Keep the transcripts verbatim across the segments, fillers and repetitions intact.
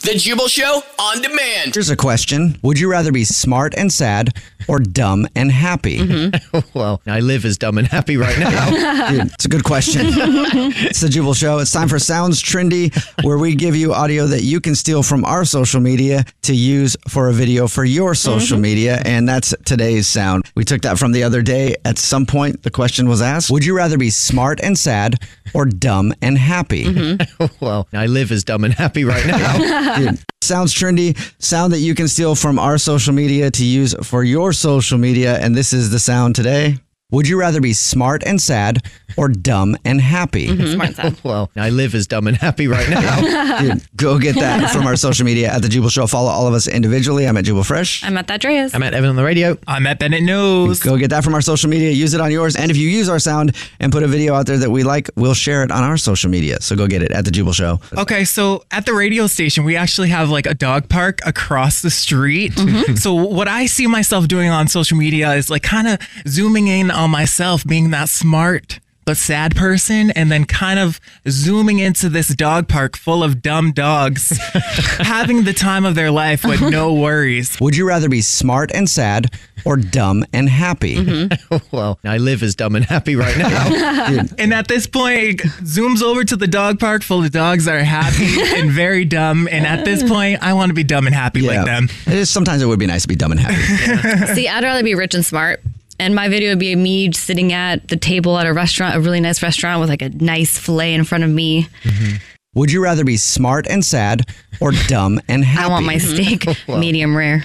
The Jubal Show on demand. Here's a question. Would you rather be smart and sad or dumb and happy? Mm-hmm. Well, I live as dumb and happy right now. Dude, it's a good question. It's the Jubal Show. It's time for Sounds Trendy, where we give you audio that you can steal from our social media to use for a video for your social mm-hmm. media. And that's today's sound. We took that from the other day. At some point, the question was asked, would you rather be smart and sad or dumb and happy? Mm-hmm. Well, I live as dumb and happy right now. Dude, sounds trendy, sound that you can steal from our social media to use for your social media. And this is the sound today. Would you rather be smart and sad or dumb and happy? Mm-hmm. Smart and sad. Well, I live as dumb and happy right now. Dude, go get that from our social media at The Jubal Show. Follow all of us individually. I'm at Jubal Fresh. I'm at That Dreas. I'm at Evan on the radio. I'm at Bennett News. Go get that from our social media. Use it on yours. And if you use our sound and put a video out there that we like, we'll share it on our social media. So go get it at The Jubal Show. Okay, so at the radio station, we actually have like a dog park across the street. Mm-hmm. So what I see myself doing on social media is like kind of zooming in on myself, being that smart but sad person, and then kind of zooming into this dog park full of dumb dogs, having the time of their life with no worries. Would you rather be smart and sad or dumb and happy? Mm-hmm. Well, I live as dumb and happy right now. Dude. And at this point, it zooms over to the dog park full of dogs that are happy and very dumb. And at this point, I want to be dumb and happy yeah. like them. It is, sometimes it would be nice to be dumb and happy. Yeah. See, I'd rather be rich and smart. And my video would be me sitting at the table at a restaurant, a really nice restaurant with like a nice filet in front of me. Mm-hmm. Would you rather be smart and sad or dumb and happy? I want my steak well. medium rare.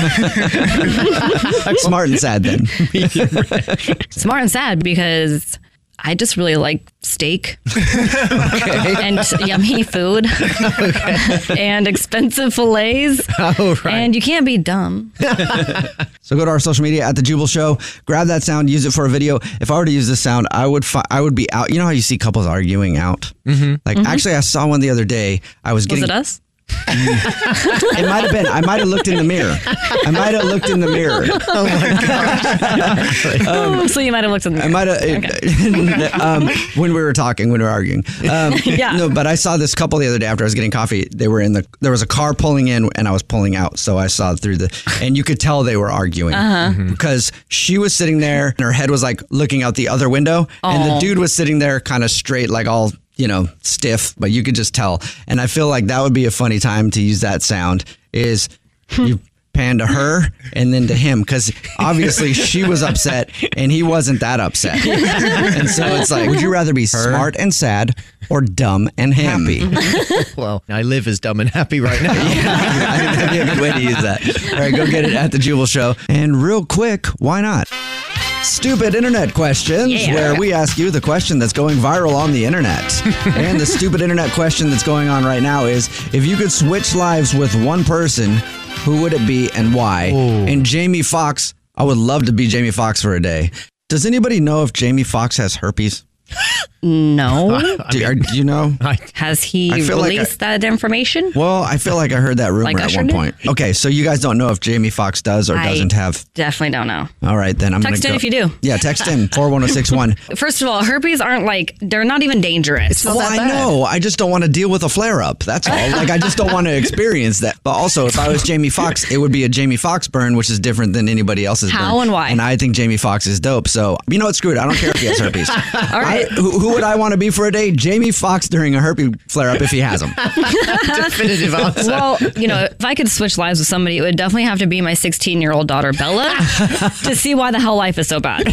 Smart and sad then. Medium rare. Smart and sad because I just really like steak okay. and yummy food okay. and expensive fillets. Oh, right. And you can't be dumb. So go to our social media at The Jubal Show, grab that sound, use it for a video. If I were to use this sound, I would fi- I would be out. You know how you see couples arguing out? Mm-hmm. Like, mm-hmm. actually, I saw one the other day. I was getting. Was it us? It might have been. I might have looked in the mirror. I might have looked in the mirror. Oh my gosh. um, so you might have looked in the mirror. I might have, okay. um, when we were talking, when we were arguing. Um, yeah. No, but I saw this couple the other day after I was getting coffee. They were in the, there was a car pulling in and I was pulling out. So I saw through the, and you could tell they were arguing uh-huh. mm-hmm. because she was sitting there and her head was like looking out the other window. Aww. And the dude was sitting there kind of straight, like all, you know, stiff, but you could just tell. And I feel like that would be a funny time to use that sound is you pan to her and then to him, because obviously she was upset and he wasn't that upset. And so it's like, would you rather be her? Smart and sad or dumb and happy? Well, I live as dumb and happy right now. Yeah, I think that'd be a good way to use that. All right, go get it at The Jubal Show. And real quick, why not? Stupid internet questions, yeah. where we ask you the question that's going viral on the internet. And the stupid internet question that's going on right now is, if you could switch lives with one person, who would it be and why? Ooh. And Jamie Foxx, I would love to be Jamie Foxx for a day. Does anybody know if Jamie Foxx has herpes? No. Uh, do, are, do you know? Has he released like I, that information? Well, I feel like I heard that rumor like at one point. Did? Okay, so you guys don't know if Jamie Foxx does or I doesn't have. Definitely don't know. All right, then I'm going to text in go. if you do. Yeah, text in four one zero six one. First of all, herpes aren't like, they're not even dangerous. It's not well, that bad. I know. I just don't want to deal with a flare up. That's all. Like, I just don't want to experience that. But also, if I was Jamie Foxx, it would be a Jamie Foxx burn, which is different than anybody else's How burn. How and why? And I think Jamie Foxx is dope. So, you know what? Screw it. I don't care if he has herpes. All right. I, who, who would I want to be for a day? Jamie Foxx during a herpes flare up if he has them. Definitive answer. Well, you know, if I could switch lives with somebody, it would definitely have to be my sixteen-year-old daughter, Bella, to see why the hell life is so bad.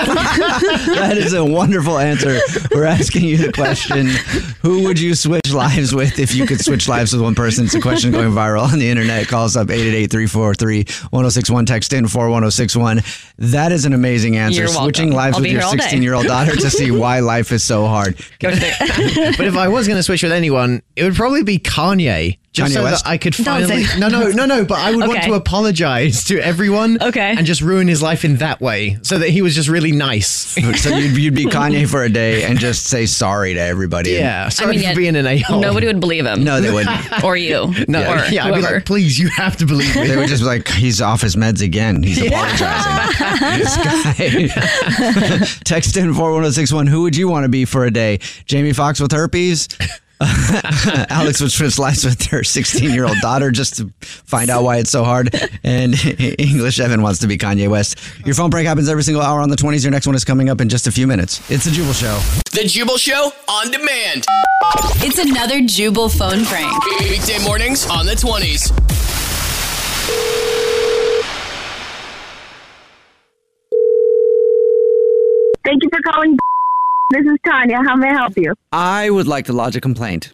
That is a wonderful answer. We're asking you the question, who would you switch lives with if you could switch lives with one person? It's a question going viral on the internet. Call us up eight eight eight, three four three, one zero six one. Text in four one zero six one. That is an amazing answer. You're Switching welcome. lives I'll with your sixteen-year-old daughter to see why life is so hard. But if I was going to switch with anyone, it would probably be Kanye. Just Kanye so West? that I could Don't finally... say- No, no, no, no. But I would Okay. want to apologize to everyone. Okay. And just ruin his life in that way so that he was just really nice. So you'd, you'd be Kanye for a day and just say sorry to everybody. Yeah. Sorry I mean, for yeah, being an a-hole. Nobody would believe him. No, they wouldn't. Or you. No, or yeah, I'd be whoever. like, please, you have to believe me. They would just be like, he's off his meds again. He's apologizing. This guy. Text in four one zero six one. Who would you want to be for a day? Jamie Foxx with herpes? Alex would switch lives with her sixteen-year-old daughter just to find out why it's so hard. And English Evan wants to be Kanye West. Your phone prank happens every single hour on the twenties. Your next one is coming up in just a few minutes. It's the Jubal Show. The Jubal Show on demand. It's another Jubal phone prank. Weekday mornings on the twenties. Thank you for calling. This is Tanya. How may I help you? I would like to lodge a complaint.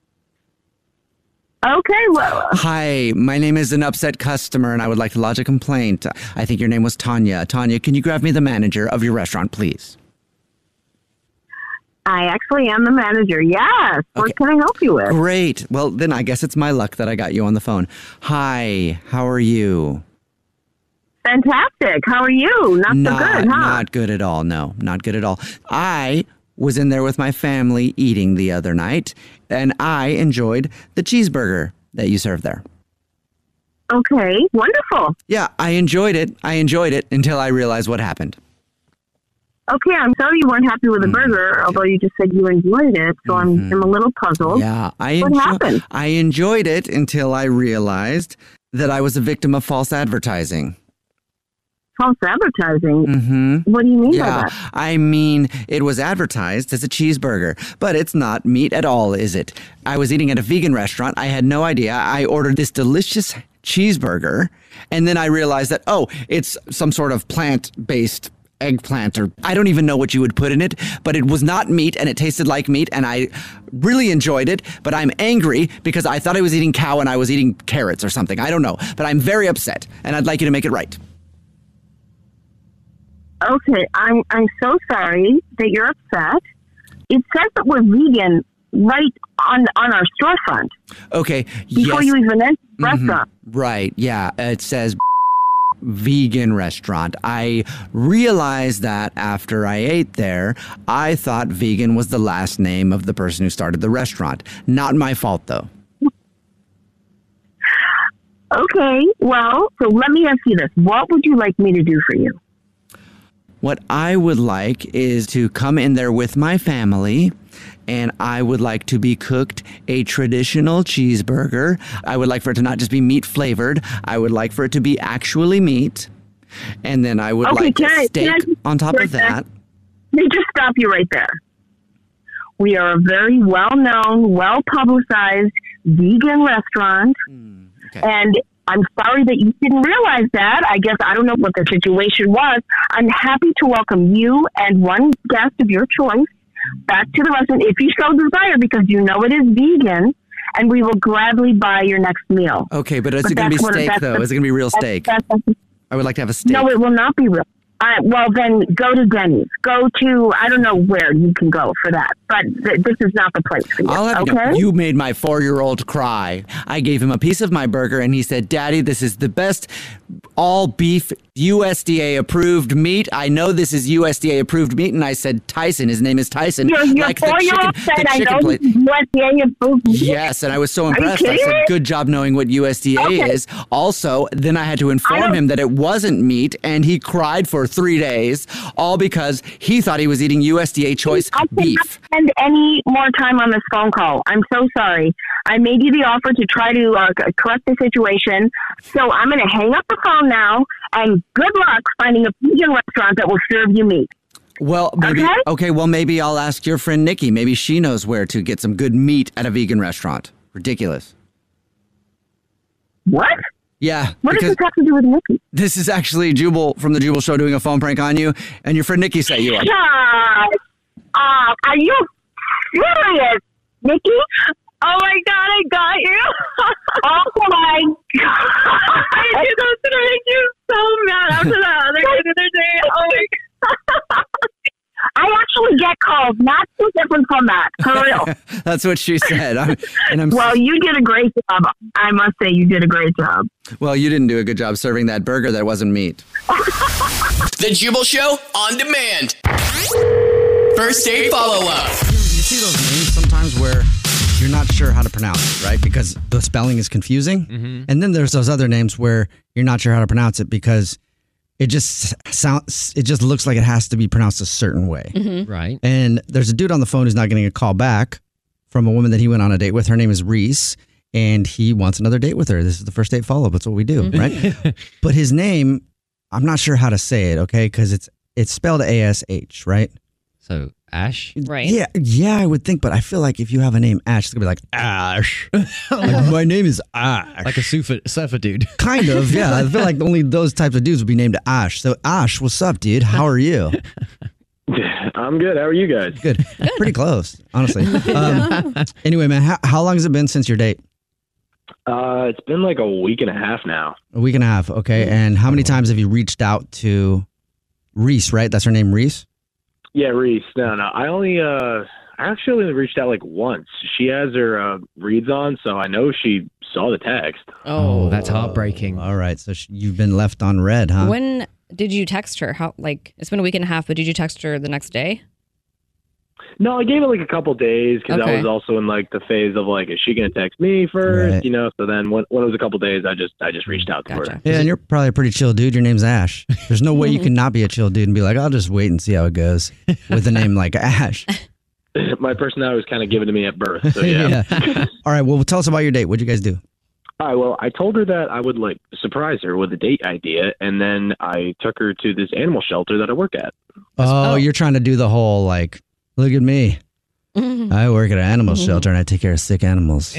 Okay, well, Hi, my name is an upset customer and I would like to lodge a complaint. I think your name was Tanya. Tanya, can you grab me the manager of your restaurant, please? I actually am the manager. Yes. What Okay. can I help you with? Great. Well, then I guess it's my luck that I got you on the phone. Hi, how are you? Fantastic. How are you? Not, Not, so good, huh? not good at all. No, not good at all. I was in there with my family eating the other night, and I enjoyed the cheeseburger that you served there. Okay, wonderful. Yeah, I enjoyed it. I enjoyed it until I realized what happened. Okay, I'm sorry you weren't happy with the burger, although you just said you enjoyed it, so I'm, I'm a little puzzled. Yeah, I What enjo- happened? I enjoyed it until I realized that I was a victim of false advertising. False advertising? Mm-hmm. What do you mean by Yeah, that? I mean, it was advertised as a cheeseburger, but it's not meat at all, is it? I was eating at a vegan restaurant. I had no idea. I ordered this delicious cheeseburger, and then I realized that, oh, it's some sort of plant-based eggplant, or I don't even know what you would put in it, but it was not meat, and it tasted like meat, and I really enjoyed it, but I'm angry because I thought I was eating cow and I was eating carrots or something. I don't know, but I'm very upset, and I'd like you to make it right. Okay, I'm I'm so sorry that you're upset. It says that we're vegan right on on our storefront Okay, before yes. you even enter the restaurant. Right, yeah. It says vegan restaurant. I realized that after I ate there, I thought vegan was the last name of the person who started the restaurant. Not my fault, though. Okay, well, so let me ask you this. What would you like me to do for you? What I would like is to come in there with my family, and I would like to be cooked a traditional cheeseburger. I would like for it to not just be meat flavored. I would like for it to be actually meat. And then I would Okay, like can a I- steak can I just- on top for a of sec- that. Let me just stop you right there. We are a very well-known, well-publicized vegan restaurant, Okay. and I'm sorry that you didn't realize that. I guess I don't know what the situation was. I'm happy to welcome you and one guest of your choice back to the restaurant if you so desire, because you know it is vegan, and we will gladly buy your next meal. Okay, but is But it going to be that's what- steak, that's though? the- Is it going to be real That's- steak? that's- I would like to have a steak. No, it will not be real. Uh, well, then go to Denny's. Go to, I don't know where you can go for that, but th- this is not the place for you. I'll have you okay? know, you made my four-year-old cry. I gave him a piece of my burger, and he said, Daddy, this is the best all-beef U S D A-approved meat. I know this is U S D A-approved meat. And I said, Tyson, his name is Tyson. Your, your like the four-year-old chicken, said, the I chicken know plate. this is U S D A approved. Yes, and I was so you impressed. I kidding said, me? good job knowing what U S D A Okay. is. Also, then I had to inform don't- him that it wasn't meat, and he cried for three days, all because he thought he was eating U S D A choice I cannot beef. spend any more time on this phone call. I'm so sorry. I made you the offer to try to uh, c- correct the situation. So I'm going to hang up the phone now, and good luck finding a vegan restaurant that will serve you meat. Well, maybe Okay? okay. Well, maybe I'll ask your friend Nikki. Maybe she knows where to get some good meat at a vegan restaurant. Ridiculous. What? Yeah, What does because this have to do with Nikki? this is actually Jubal from the Jubal Show doing a phone prank on you, and your friend Nikki set you up. God. Uh, are you serious, Nikki? Oh my God, I got you. Oh my God. I knew that was going to make you so mad after that other, other day. Oh my God. I actually get calls, not too different from that, for real. That's what she said. I'm, and I'm Well, you did a great job. I must say, you did a great job. well, you didn't do a good job serving that burger that wasn't meat. The Jubal Show on demand. First date follow up. You see those names sometimes where you're not sure how to pronounce it, right? Because the spelling is confusing. Mm-hmm. And then there's those other names where you're not sure how to pronounce it because it just sounds, it just looks like it has to be pronounced a certain way. Right. And there's a dude on the phone who's not getting a call back from a woman that he went on a date with. Her name is Reese, and he wants another date with her. This is the first date follow-up. That's what we do, right? But his name, I'm not sure how to say it, okay? Because it's it's spelled A S H, right? So Ash? Right. Yeah, yeah, I would think, but I feel like if you have a name Ash, it's going to be like, Ash. Like, my name is Ash. Like a surfer, surfer dude. Kind of, yeah. I feel like only those types of dudes would be named Ash. So, Ash, what's up, dude? How are you? I'm good. How are you guys? Good. Pretty close, honestly. Um, anyway, man, how, how long has it been since your date? Uh, it's been like a week and a half now. A week and a half, okay. And how many times have you reached out to Reese, right? That's her name, Reese? Yeah, Reese. No, no. I only, uh, I actually only reached out like once. She has her uh, reads on, so I know she saw the text. Oh, that's heartbreaking. All right. So sh- you've been left on red, huh? When did you text her? How, like, it's been a week and a half, but did you text her the next day? No, I gave it like a couple days because Okay. I was also in like the phase of like, is she gonna text me first? Right. You know. So then when, when it was a couple days, I just I just reached out to Gotcha. her. Yeah, and you're probably a pretty chill dude. Your name's Ash. There's no way you can not be a chill dude and be like, I'll just wait and see how it goes with a name like Ash. My personality was kind of given to me at birth. So yeah. Yeah. All right. Well, tell us about your date. What'd you guys do? All right. Well, I told her that I would like surprise her with a date idea, and then I took her to this animal shelter that I work at. Oh, Oh. you're trying to do the whole like, look at me. I work at an animal shelter and I take care of sick animals.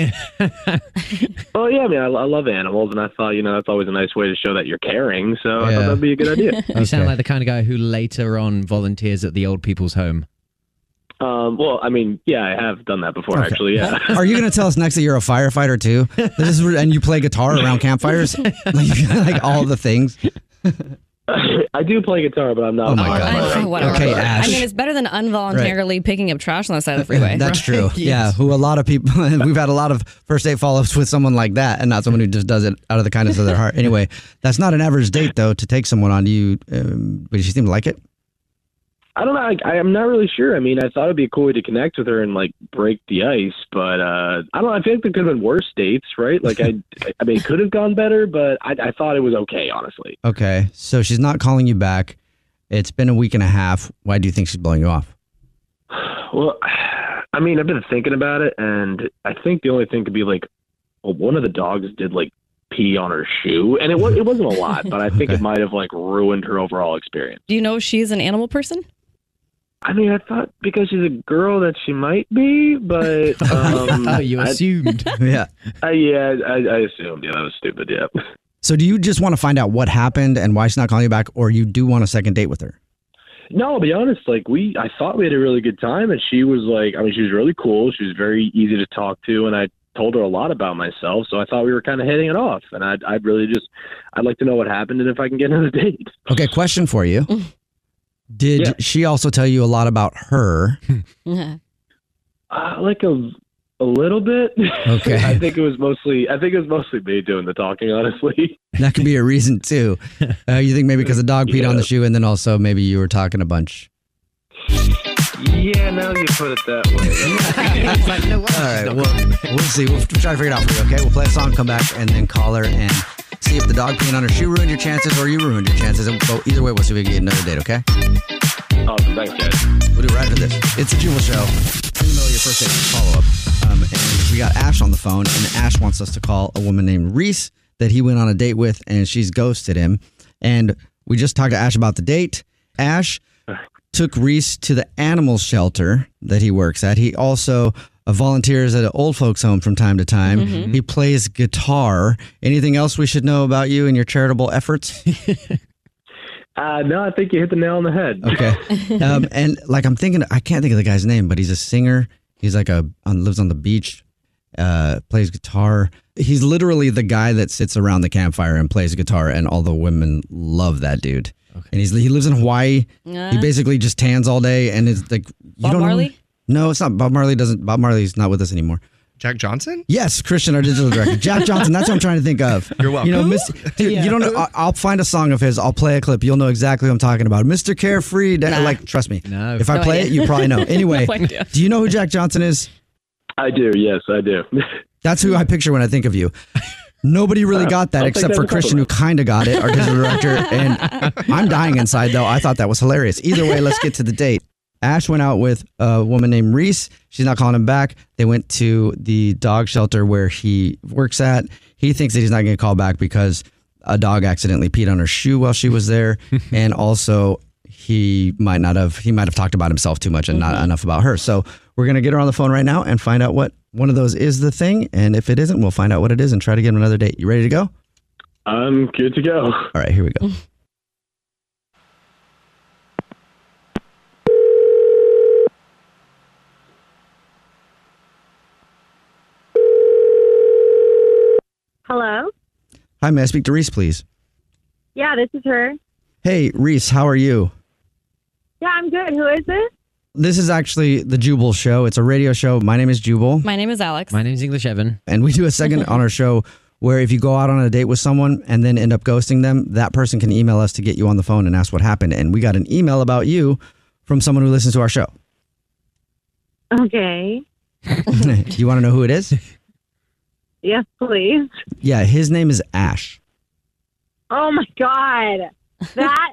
Well, yeah, I mean, I, I love animals, and I thought, you know, that's always a nice way to show that you're caring. So I Yeah. thought that'd be a good idea. You sound Okay. like the kind of guy who later on volunteers at the old people's home. Um, well, I mean, yeah, I have done that before, Okay. actually. Yeah. Are you going to tell us next that you're a firefighter too? This is and you play guitar around campfires, like, like all the things. I do play guitar, but I'm not. Oh a my firefighter. God. I- whatever. Okay, Ash. I mean, it's better than involuntarily picking up trash on the side of the freeway. That's true. Yes. Yeah, who a lot of people, we've had a lot of first date follow-ups with someone like that, and not someone who just does it out of the kindness of their heart. Anyway, that's not an average date though to take someone on. Do you? Um, but she seem to like it. I don't know. I, I am not really sure. I mean, I thought it'd be a cool way to connect with her and like break the ice, but uh, I don't know. I feel like there could have been worse dates, right? Like I, I mean, it could have gone better, but I, I thought it was okay, honestly. Okay, so she's not calling you back. It's been a week and a half. Why do you think she's blowing you off? Well, I mean, I've been thinking about it, and I think the only thing could be like, well, one of the dogs did like pee on her shoe, and it was it wasn't a lot, but I think Okay. it might have like ruined her overall experience. Do you know she's an animal person? I mean, I thought because she's a girl that she might be, but um, Oh, you I- assumed. Yeah. I, yeah, I, I assumed. Yeah, that was stupid. Yeah. So do you just want to find out what happened and why she's not calling you back, or you do want a second date with her? No, I'll be honest. Like we, I thought we had a really good time, and she was like, I mean, she was really cool. She was very easy to talk to, and I told her a lot about myself. So I thought we were kind of hitting it off, and I'd, I'd really just, I'd like to know what happened and if I can get another date. Okay, question for you. Did Yeah. she also tell you a lot about her? Uh, like a, a little bit. Okay. I think it was mostly, I think it was mostly me doing the talking, honestly. That could be a reason too. Uh, you think maybe because the dog peed on the shoe, and then also maybe you were talking a bunch. Yeah, now you put it that way. All right, well, we'll see. We'll try to figure it out for you, okay? We'll play a song, come back, and then call her and see if the dog peeing on her shoe ruined your chances or you ruined your chances. And so either way, we'll see if we can get another date, okay? Awesome, thanks, guys. We'll do it right after this. It's a Jubal Show. In the middle of your first date follow-up. Um, and we got Ash on the phone, and Ash wants us to call a woman named Reese that he went on a date with, and she's ghosted him. And we just talked to Ash about the date. Ash took Reese to the animal shelter that he works at. He also uh, volunteers at an old folks home from time to time. Mm-hmm. He plays guitar. Anything else we should know about you and your charitable efforts? Uh, no, I think you hit the nail on the head. Okay. Um, and like I'm thinking, I can't think of the guy's name, but he's a singer. He's like a on, lives on the beach, uh, plays guitar. He's literally the guy that sits around the campfire and plays guitar, and all the women love that dude. Okay. And he's he lives in Hawaii. Uh, He basically just tans all day, and it's like you Bob don't know- Marley? No, it's not Bob Marley. Doesn't Bob Marley's not with us anymore. Jack Johnson? Yes, Christian, our digital director, Jack Johnson. That's what I'm trying to think of. You're welcome. You know, Mister Dude, you don't know. I- I'll find a song of his. I'll play a clip. You'll know exactly what I'm talking about. Mister Carefree. Nah. Like, trust me. No. If I No play idea. it, you probably know. Anyway, No idea. do you know who Jack Johnson is? I do. Yes, I do. That's who I picture when I think of you. Nobody really got that I'll take except that for as a Christian, who kind of got it, our digital director. And I'm dying inside, though. I thought that was hilarious. Either way, let's get to the date. Ash went out with a woman named Reese. She's not calling him back. They went to the dog shelter where he works at. He thinks that he's not going to call back because a dog accidentally peed on her shoe while she was there. And also he might not have, he might have talked about himself too much and not enough about her. So we're going to get her on the phone right now and find out what one of those is the thing. And if it isn't, we'll find out what it is and try to get him another date. You ready to go? I'm good to go. All right, here we go. Hello? Hi, may I speak to Reese, please? Yeah, this is her. Hey, Reese, how are you? Yeah, I'm good. Who is this? This is actually the Jubal Show. It's a radio show. My name is Jubal, My name is Alex. My name's English Evan. and we do a segment on our show where if you go out on a date with someone and then end up ghosting them, that person can email us to get you on the phone and ask what happened. And we got an email about you from someone who listens to our show. Okay. You want to know who it is? Yes, please. Yeah, his name is Ash. Oh my God. That.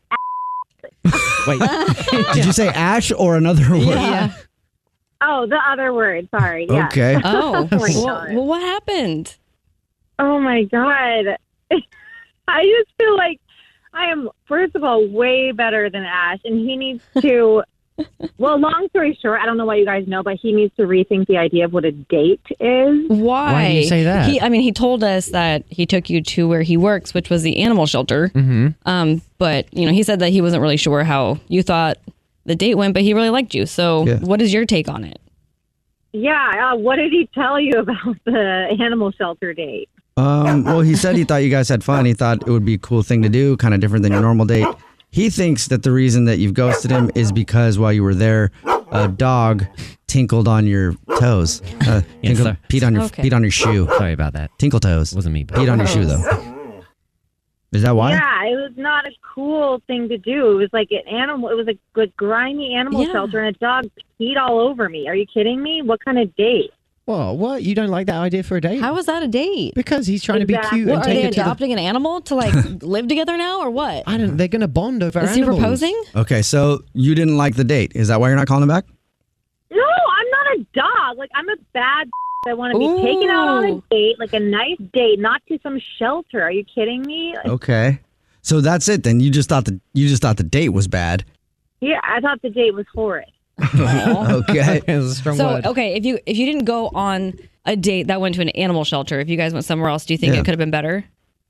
Wait. Did you say Ash or another word? Yeah. Oh, the other word. Sorry. Yeah. Okay. Oh, Oh my well, God. well, what happened? Oh my God. I just feel like I am, first of all, way better than Ash, and he needs to. Well, long story short, I don't know why you guys know, but he needs to rethink the idea of what a date is. Why? Why do you say that? He, I mean, he told us that he took you to where he works, which was the animal shelter. Mm-hmm. Um, but you know, he said that he wasn't really sure how you thought the date went, but he really liked you. So, Yeah. what is your take on it? Yeah. Uh, what did he tell you about the animal shelter date? Um, well, he said he thought you guys had fun. He thought it would be a cool thing to do, kind of different than your normal date. He thinks that the reason that you've ghosted him is because while you were there, a dog tinkled on your toes. Uh, Yes, tinkled, sir. peed on your Okay. peed on your shoe. Sorry about that. Tinkle toes. Wasn't me, but Peed on your shoe though. Is that why? Yeah, it was not a cool thing to do. It was like an animal. It was a good grimy animal Yeah. shelter, and a dog peed all over me. Are you kidding me? What kind of date? Whoa, what? You don't like that idea for a date? How was that a date? Because he's trying to be Exactly. cute What, and are take they her to the. adopting an animal to like live together now, or what? I don't. They're going to bond over Is he animals. proposing? Okay, so you didn't like the date. Is that why you're not calling him back? No, I'm not a dog. Like, I'm a bad. I want to be taken out on a Ooh. date, like a nice date, not to some shelter. Are you kidding me? Like, Okay. So that's it then. You just thought the you just thought the date was bad. yeah, I thought the date was horrid. Okay. It was a strong So word. okay, if you if you didn't go on a date that went to an animal shelter, if you guys went somewhere else, do you think Yeah. it could have been better?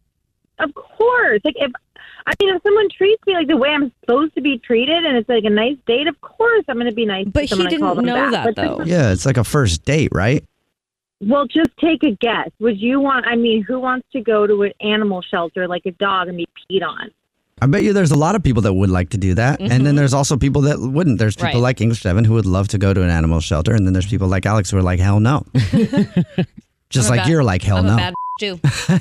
Of course. Like, if I mean, if someone treats me like the way I'm supposed to be treated, and it's like a nice date, of course I'm going to be nice. But to someone he I call didn't them know back. that, But though. Yeah, it's like a first date, right? Well, just take a guess. Would you want? I mean, who wants to go to an animal shelter like a dog and be peed on? I bet you there's a lot of people that would like to do that. And then there's also people that wouldn't. There's people Mm-hmm. Right. like English Devin who would love to go to an animal shelter. And then there's people like Alex who are like, hell no. Just I'm a like bad- you're like, hell I'm no. a bad too.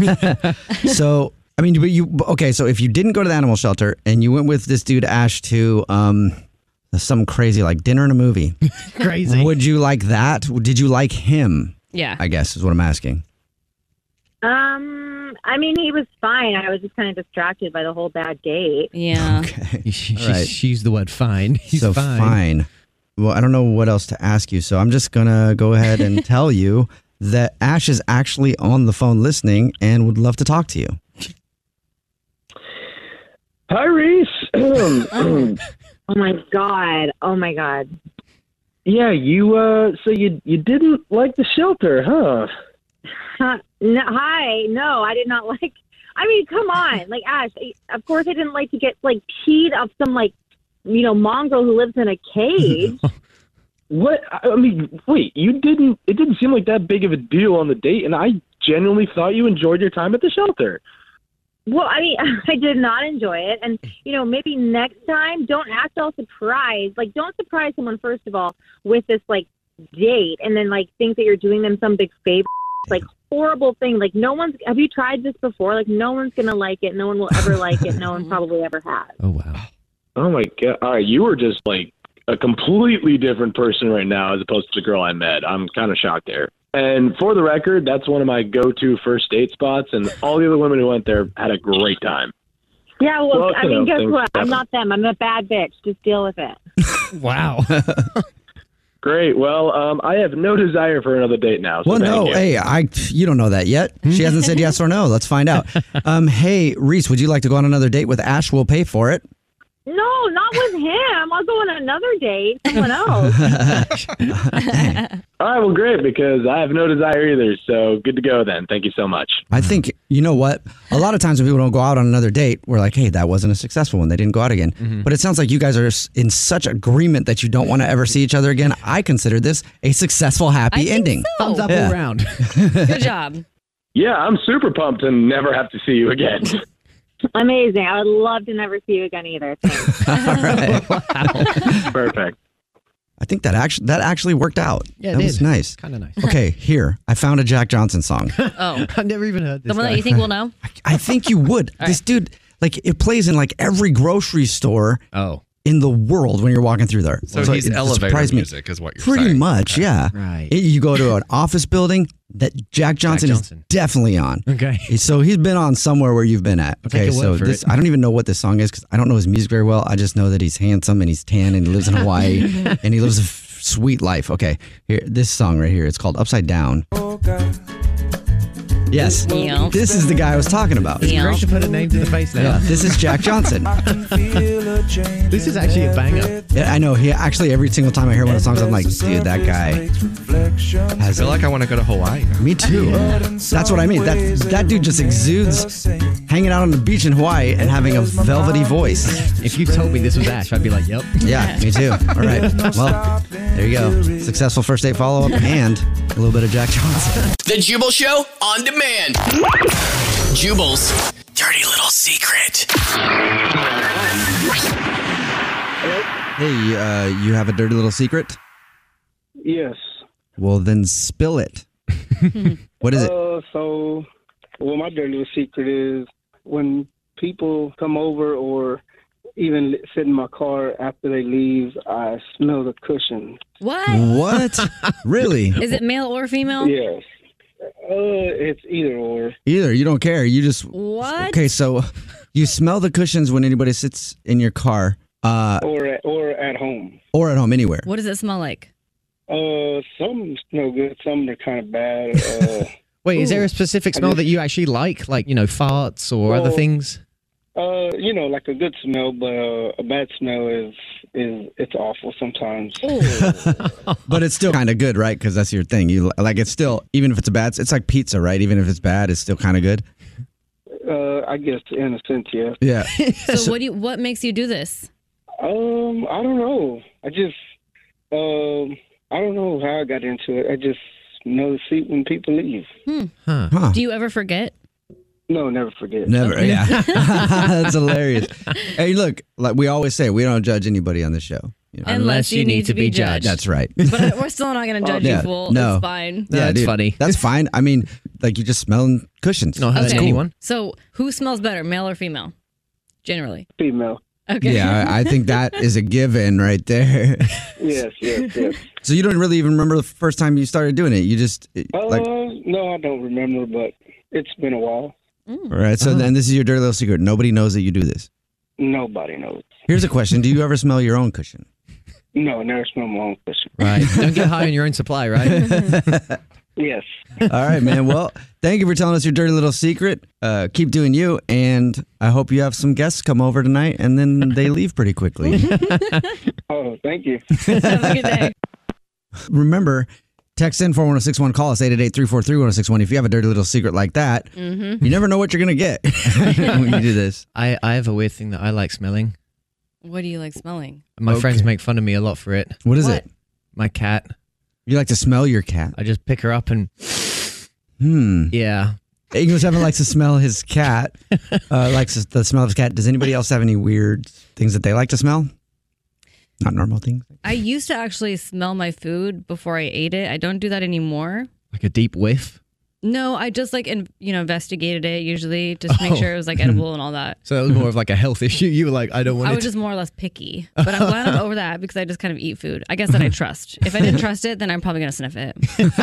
So, I mean, but you, okay, so if you didn't go to the animal shelter and you went with this dude, Ash, to um, some crazy like dinner and a movie, Crazy. would you like that? Did you like him? Yeah. I guess is what I'm asking. Um, I mean, he was fine. I was just kind of distracted by the whole bad date. Yeah. Okay. She, she, All right. she used the word fine. He's so fine. fine. Well, I don't know what else to ask you, so I'm just gonna go ahead and tell you that Ash is actually on the phone listening and would love to talk to you. Hi, Reese. Oh my god! Oh my god! Yeah, you. Uh, so you you didn't like the shelter, huh? Huh, no, hi, no, I did not like. I mean, come on, like Ash. Of course, I didn't like to get like peed off some like you know mongrel who lives in a cage. What? I mean, wait. You didn't. It didn't seem like that big of a deal on the date, and I genuinely thought you enjoyed your time at the shelter. Well, I mean, I did not enjoy it. And, you know, maybe next time, don't act all surprised. Like, don't surprise someone, first of all, with this, like, date and then, like, think that you're doing them some big favor. Like, horrible thing. Like, no one's, have you tried this before? Like, no one's going to like it. No one will ever like it. No one probably ever has. Oh, wow. Oh, my God. All right. You were just, like, a completely different person right now as opposed to the girl I met. I'm kind of shocked there. And for the record, that's one of my go-to first date spots, and all the other women who went there had a great time. Yeah, well, Well, I you mean, know, guess things what? I'm happen. not them. I'm a bad bitch. Just deal with it. Wow. Great. Well, um, I have no desire for another date now. So Well, thank no, you. hey, I you don't know that yet. She hasn't said yes or no. Let's find out. Um, hey, Reese, would you like to go on another date with Ash? We'll pay for it. No, not with him. I'll go on another date. Someone else. All right. Well, great, because I have no desire either. So good to go then. Thank you so much. I think, you know what? A lot of times when people don't go out on another date, we're like, hey, that wasn't a successful one. They didn't go out again. Mm-hmm. But it sounds like you guys are s- in such agreement that you don't want to ever see each other again. I consider this a successful, happy I think ending. so. Thumbs up Yeah. all round. Good job. Yeah, I'm super pumped to never have to see you again. Amazing. I would love to never see you again either. Thanks. All right. Perfect. I think that actually that actually worked out. Yeah, it that did. was nice. Kind of nice. Okay, here. I found a Jack Johnson song. Oh, I've never even heard this. the one guy. that you think we'll know? I think you would. This dude, like, it plays in like every grocery store Oh, in the world when you're walking through there. So he's it elevator surprised me. music is what you're Pretty saying. much, yeah. Right. It- you go to an office building, that Jack Johnson, Johnson. is definitely on. Okay. So he's been on somewhere where you've been at. I'll take Okay, your so word for this it. I don't even know what this song is because I don't know his music very well. I just know that he's handsome and he's tan and he lives in Hawaii and he lives a f- sweet life. Okay, here, this song right here. It's called Upside Down. Yes, Yeah. this is the guy I was talking about. Yeah. Great to put a name to the face now. Yeah, this is Jack Johnson. This is actually a banger. Yeah, I know. He actually every single time I hear one of the songs, I'm like, dude, that guy I has. feel like I want to go to Hawaii now. Me too. That's what I mean. That that dude just exudes hanging out on the beach in Hawaii and having a velvety voice. If you told me this was Ash, I'd be like, yep. Yeah, me too. All right. Well, there you go. Successful first date follow up and a little bit of Jack Johnson. The Jubal Show on demand. Jubal's dirty little secret. Hey, uh, you have a dirty little secret? Yes. Well, then spill it. What is it? Uh, so, well, my dirty little secret is when people come over or even sit in my car after they leave, I smell the cushion. What? What? Really? Is it male or female? Yes. Uh, it's either or. Either. You don't care. You just. What? Okay, so you smell the cushions when anybody sits in your car uh, Or at, or at home. or at home, anywhere. What does it smell like? Uh, some smell good, some are kind of bad. Uh, Wait, is there a specific I smell just- that you actually like? Like, you know, farts or other Well, things? uh, you know, like a good smell, but uh, a bad smell is is it's awful sometimes. But it's still kind of good, right? Because that's your thing. You like it's still, even if it's a bad, it's like pizza, right? Even if it's bad, it's still kind of good. Uh, I guess in a sense, yes. Yeah. So, what do you? What makes you do this? Um, I don't know. I just, um, I don't know how I got into it. I just know the seat when people leave. Huh. Huh. Do you ever forget? No, never forget. Never. Yeah. That's hilarious. Hey, look, like we always say, we don't judge anybody on this show. You know? Unless you need to be judged. That's right. But we're still not going to judge Yeah, you, fool. no. It's fine. No, that's dude, funny. That's fine. I mean, like you just smelling cushions. Not hurting Okay. anyone. So, who smells better, male or female? Generally. Female. Okay. Yeah, I I think that is a given right there. Yes, yes, yes. So you don't really even remember the first time you started doing it. You just Uh, like, no, I don't remember, but it's been a while. all right. So then this is your dirty little secret. Nobody knows that you do this. Nobody knows. Here's a question: do you ever smell your own cushion? No, I never smell my own cushion. Right. Don't get high on your own supply, right? Yes. All right, man. Well, thank you for telling us your dirty little secret. Uh, keep doing you, and I hope you have some guests come over tonight, and then they leave pretty quickly. Oh, thank you. Have a good day. Remember, text in four one zero six one, call us eight eight eight, three four three, one zero six one. If you have a dirty little secret like that, Mm-hmm. you never know what you're going to get when you do this. I, I have a weird thing that I like smelling. What do you like smelling? My Okay. friends make fun of me a lot for it. What is What? it? My cat. You like to smell your cat? I just pick her up and, Hmm. yeah. English Evan likes to smell his cat. Uh, likes the smell of his cat. Does anybody else have any weird things that they like to smell? Not normal things. I used to actually smell my food before I ate it. I don't do that anymore. Like a deep whiff. No, I just like in, you know investigated it usually just to make Oh. sure it was like edible and all that. So it was more of like a health issue. You were like, I don't want I it. was just more or less picky, but I'm glad I'm over that because I just kind of eat food. I guess that I trust. If I didn't trust it, then I'm probably gonna sniff it.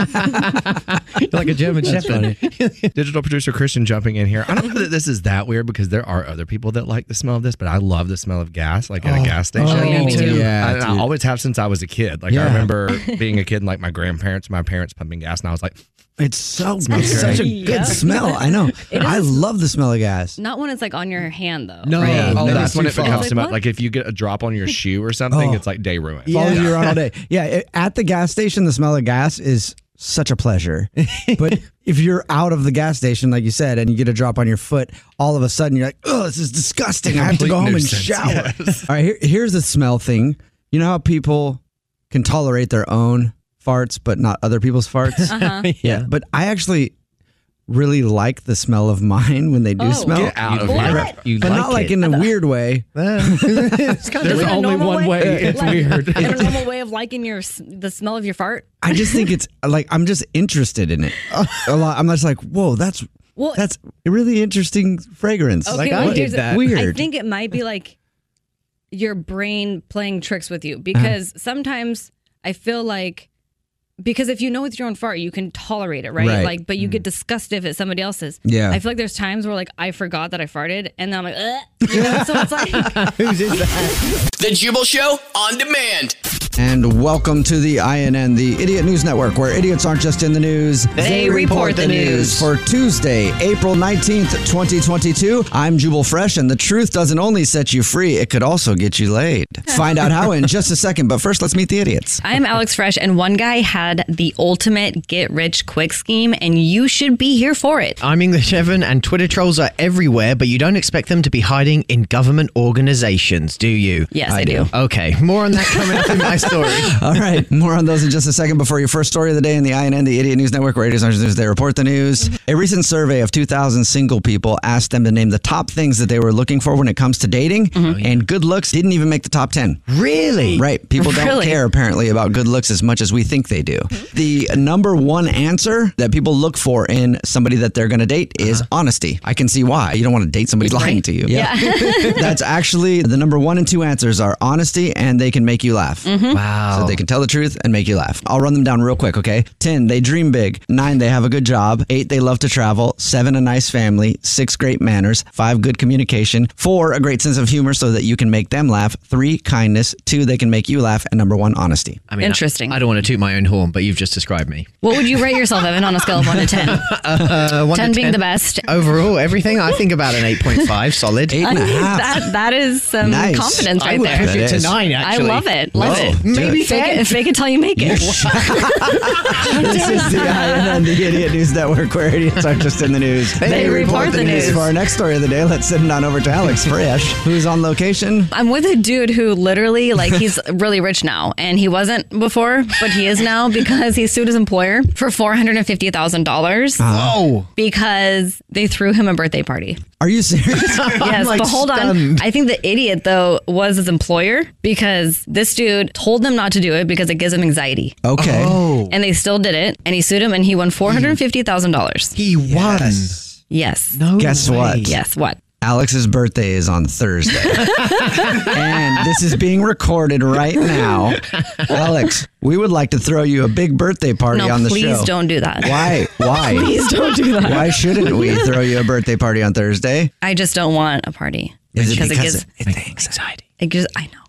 You're like a German Shepherd. Digital producer Christian jumping in here. I don't know that this is that weird because there are other people that like the smell of this, but I love the smell of gas, like at a gas station. Oh, yeah, me too. Yeah, I, I dude. always have since I was a kid. Like Yeah. I remember being a kid and like my grandparents, my parents pumping gas, and I was like, It's so it's great. such a Yeah. good smell. I know. I love the smell of gas. Not when it's like on your hand though. No. right? Yeah. oh, Never that's when too it far. becomes Like too much. what? Like if you get a drop on your shoe or something, Oh. it's like day ruin. Follows you around all day. Yeah, it- at the gas station, the smell of gas is such a pleasure. But if you're out of the gas station, like you said, and you get a drop on your foot, all of a sudden you're like, oh, this is disgusting. I have to go Complete home nuisance, and shower. yes. All right, here, here's the smell thing. You know how people can tolerate their own farts, but not other people's farts? Uh-huh. Yeah, but I actually really like the smell of mine when they do Oh. smell. Get out of What? here. You But like not like it. in a weird way. It's kind of There's In a only normal one way. It's Like, weird. In a normal way of liking your s- the smell of your fart. I just think it's like I'm just interested in it a lot. I'm just like, whoa, that's Well, that's a really interesting fragrance. okay, like, well, I did here's the- that. Weird. I think it might be like your brain playing tricks with you because sometimes I feel like because if you know it's your own fart, you can tolerate it, right? Right. Like, but you get disgusted if it's somebody else's. Yeah. I feel like there's times where like I forgot that I farted, and then I'm like, Ugh. You know? So it's like, Who's in that? The Jubal Show on demand. And welcome to the I N N, the Idiot News Network, where idiots aren't just in the news, They report the news. For Tuesday, April nineteenth, twenty twenty-two, I'm Jubal Fresh, and the truth doesn't only set you free, it could also get you laid. Find out how in just a second, but first, let's meet the idiots. I'm Alex Fresh, and one guy had the ultimate get rich quick scheme, and you should be here for it. I'm English Evan, and Twitter trolls are everywhere, but you don't expect them to be hiding in government organizations, do you? Yes, I, do. Okay, more on that coming up in my story. All right, more on those in just a second. Before your first story of the day in the I N N, the Idiot News Network, where idiots aren't just news, they report the news. A recent survey of two thousand single people asked them to name the top things that they were looking for when it comes to dating, and good looks didn't even make the top ten. Really? Right. People don't Really? care, apparently, about good looks as much as we think they do. The number one answer that people look for in somebody that they're going to date is honesty. I can see why. You don't want to date somebody lying Right. to you. Yeah. That's actually the number one and two answers are honesty and they can make you laugh. Wow. So they can tell the truth and make you laugh. I'll run them down real quick, okay? ten, they dream big. nine, they have a good job. eight, they love to travel. seven, a nice family. six, great manners. five, good communication. four, a great sense of humor so that you can make them laugh. three, kindness. two, they can make you laugh. And number one, honesty. I mean, Interesting. I, I don't want to toot my own horn, but you've just described me. What would you rate yourself, Evan, on a scale of one to ten? Uh, one ten to being ten. the best. Overall, everything, I think about an eight point five, solid. Eight and a half. That that is some Nice. confidence I right would there. push That it to is. nine, I actually. love it. Love Whoa. it. Maybe Fake ten. it, fake it till you make it. This is the I N N, the Idiot News Network, where idiots aren't just in the news. They report the news. For our next story of the day, let's send it on over to Alex Fresh, who's on location. I'm with a dude who literally, like, he's really rich now, and he wasn't before, but he is now because he sued his employer for four hundred fifty thousand dollars Whoa. because they threw him a birthday party. Are you serious? Yes, like, but hold on. stunned. I think the idiot, though, was his employer because this dude told them not to do it because it gives him anxiety. Okay. Oh. And they still did it, and he sued him, and he won four hundred fifty thousand dollars. He won. Yes. No Guess way. what? Yes, what? Alex's birthday is on Thursday. And this is being recorded right now. Alex, we would like to throw you a big birthday party No, on the please show. don't do that. Why? Why? Please don't do that. Why shouldn't we throw you a birthday party on Thursday? I just don't want a party. Is it because because it gives it's the anxiety? it gives I know.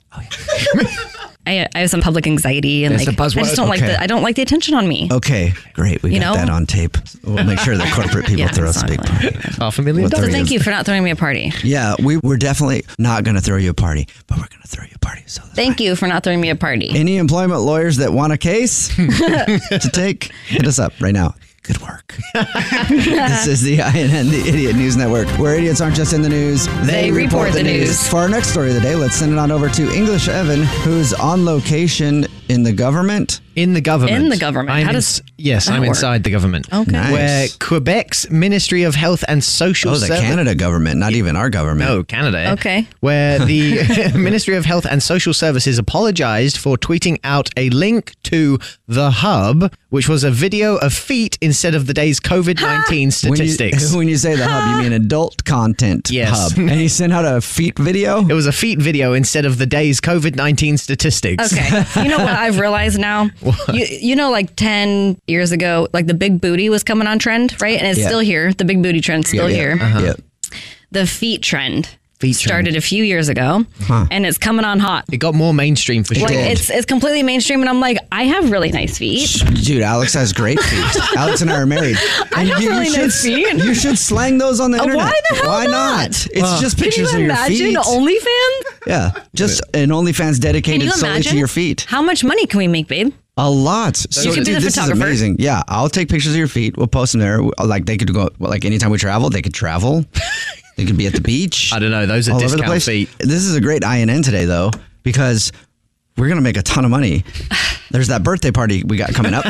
I, I have some public anxiety and That's like the I buzzword. just don't like Okay. the I don't like the attention on me. Okay, great. We You got know? that on tape. We'll make sure that corporate people Yeah, throw us a it's big not party. Half a million What the dollars. So thank you for not throwing me a party. Yeah, we we're definitely not going to throw you a party, but we're going to throw you a party. So that's Thank you for not throwing me a party. Any employment lawyers that want a case to take, hit us up right now. Good work. This is the I N N, the Idiot News Network, where idiots aren't just in the news, They report the news. For our next story of the day, let's send it on over to English Evan, who's on location in the government. In the government. In the government. I'm How in- does yes, that I'm work? inside the government. Okay. Nice. Where Quebec's Ministry of Health and Social Oh, the Services. Canada government, not even our government. No, Canada. Okay. Where the Ministry of Health and Social Services apologized for tweeting out a link to The Hub, which was a video of feet instead of the day's COVID nineteen statistics. When you, when you say the hub, you mean adult content Yes. hub. And he sent out a feet video? It was a feet video instead of the day's COVID nineteen statistics. Okay. You know what I've realized now? You, you know, like ten years ago, like the big booty was coming on trend, right? And it's Yeah. still here. The big booty trend's still Yeah, here. yeah. Uh-huh. Yeah. The feet trend Feet started trend. a few years ago, Huh. and it's coming on hot. It got more mainstream for sure. Like it's it's completely mainstream, and I'm like, I have really nice feet. Dude, Alex has great feet. Alex and I are married. I have really should, nice feet. You should slang those on the Uh, internet. why the hell Why not? It's Uh, just Can pictures you of your imagine feet. OnlyFans? Yeah, just an OnlyFans Can dedicated you solely imagine to your feet. How much money can we make, babe? A lot. So, You could be dude, the this is photographer. amazing. Yeah, I'll take pictures of your feet. We'll post them there. Like they could go. Like anytime we travel, they could travel. They could be at the beach. I don't know. Those are all over the discount place. feet. This is a great I N N today, though, because we're gonna make a ton of money. There's that birthday party we got coming up.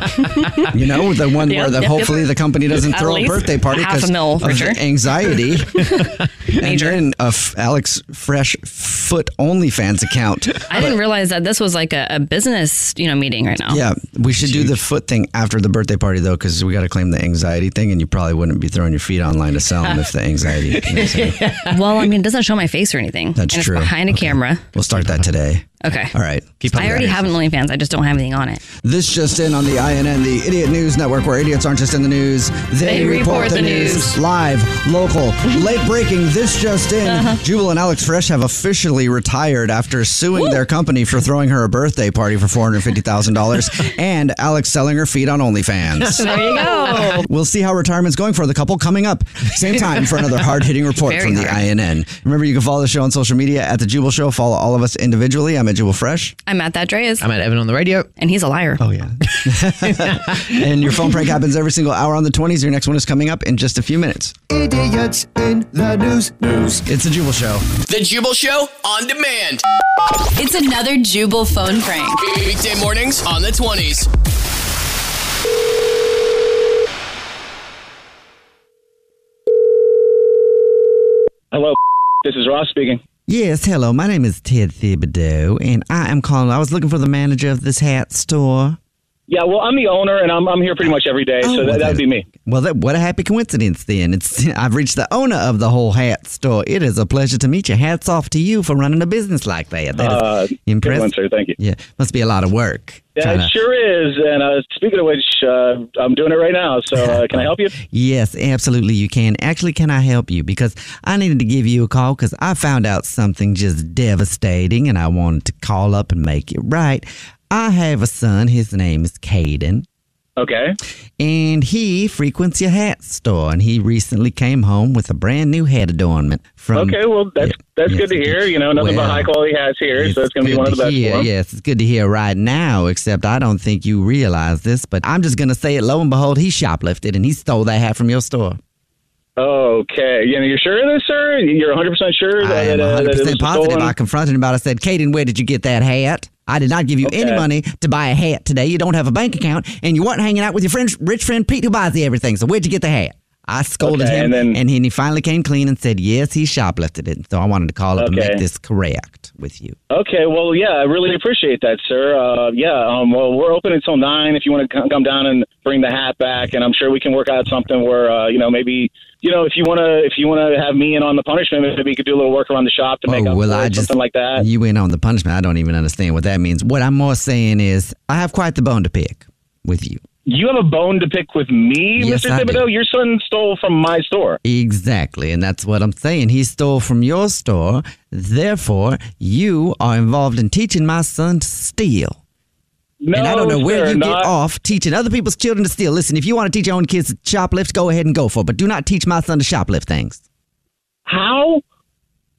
You know, the one Yep, where the, yep, hopefully yep. the company doesn't At throw a least birthday party half a because mil, of for sure. the anxiety. And Major. then a f- Alex Fresh Foot OnlyFans account. I didn't realize that this was like a, a business, you know, meeting right now. Yeah, we should do the foot thing after the birthday party though, because we got to claim the anxiety thing, and you probably wouldn't be throwing your feet online to sell them if the anxiety. You know what I'm saying? Well, I mean, it doesn't show my face or anything. That's and true. It's behind a Okay. camera. We'll start that today. Okay. All right. Keep I already have an OnlyFans. I just don't have anything on it. This just in on the I N N, the Idiot News Network, where idiots aren't just in the news, they, They report the news. Live, local, late breaking. This just in: Uh-huh. Jubal and Alex Fresh have officially retired after suing their company for throwing her a birthday party for four hundred fifty thousand dollars, and Alex selling her feet on OnlyFans. There you go. We'll see how retirement's going for the couple coming up. Same time for another hard-hitting report Very from the hard. I N N. Remember, you can follow the show on social media at The Jubal Show. Follow all of us individually. I'm at Jubal Fresh. I'm at that Dreas. I'm at Evan on the radio. And he's a liar. Oh, yeah. And your phone prank happens every single hour on the twenties. Your next one is coming up in just a few minutes. Idiots in the news. News. It's The Jubal Show. The Jubal Show on demand. It's another Jubal phone prank. Weekday mornings on the twenties. Hello, this is Ross speaking. Yes, hello. My name is Ted Thibodeau, and I am calling. I was looking for the manager of this hat store. Yeah, well, I'm the owner, and I'm I'm here pretty much every day, Oh, so well, that that would that- be me. Well, that, what a happy coincidence then. It's I've reached the owner of the whole hat store. It is a pleasure to meet you. Hats off to you for running a business like that. That is Uh, good impressive. one, sir. Thank you. Yeah, must be a lot of work. Yeah, trying it to- sure is. And uh, speaking of which, uh, I'm doing it right now. So uh, can I help you? Yes, absolutely you can. Actually, can I help you? Because I needed to give you a call because I found out something just devastating and I wanted to call up and make it right. I have a son. His name is Caden. Okay. And he frequents your hat store, and he recently came home with a brand new hat adornment from. Okay, well, that's that's yes, good to hear. You know, nothing well, but high quality hats here, so it's going to be good one of the to best hear. for 'em. Yes, it's good to hear right now, except I don't think you realize this, but I'm just going to say it. Lo and behold, he shoplifted and he stole that hat from your store. Okay. You know, you're sure of this, sir? You're one hundred percent sure I that, am uh, that it one hundred percent was positive. stolen? I confronted him about it. I said, Caden, where did you get that hat? I did not give you any Okay. money to buy a hat today. You don't have a bank account, and you weren't hanging out with your friend, rich friend Pete, who buys you everything. So where'd you get the hat? I scolded Okay, him, and then- and, he finally came clean and said, yes, he shoplifted it. So I wanted to call up and Okay. make this correct with you. Okay, well, yeah, I really appreciate that, sir. Uh, yeah, um, well, we're open until nine if you want to come down and bring the hat back, and I'm sure we can work out something where, uh, you know, maybe, you know, if you want to, if you want to have me in on the punishment, maybe we could do a little work around the shop to make Oh, up well, for I it, just, something like that. You went on the punishment. I don't even understand what that means. What I'm more saying is I have quite the bone to pick with you. You have a bone to pick with me, Yes, Mister I do. Thibodeau? Your son stole from my store. Exactly, and that's what I'm saying. He stole from your store. Therefore, you are involved in teaching my son to steal. No, and I don't know where sir, you not- get off teaching other people's children to steal. Listen, if you want to teach your own kids to shoplift, go ahead and go for it. But do not teach my son to shoplift things. How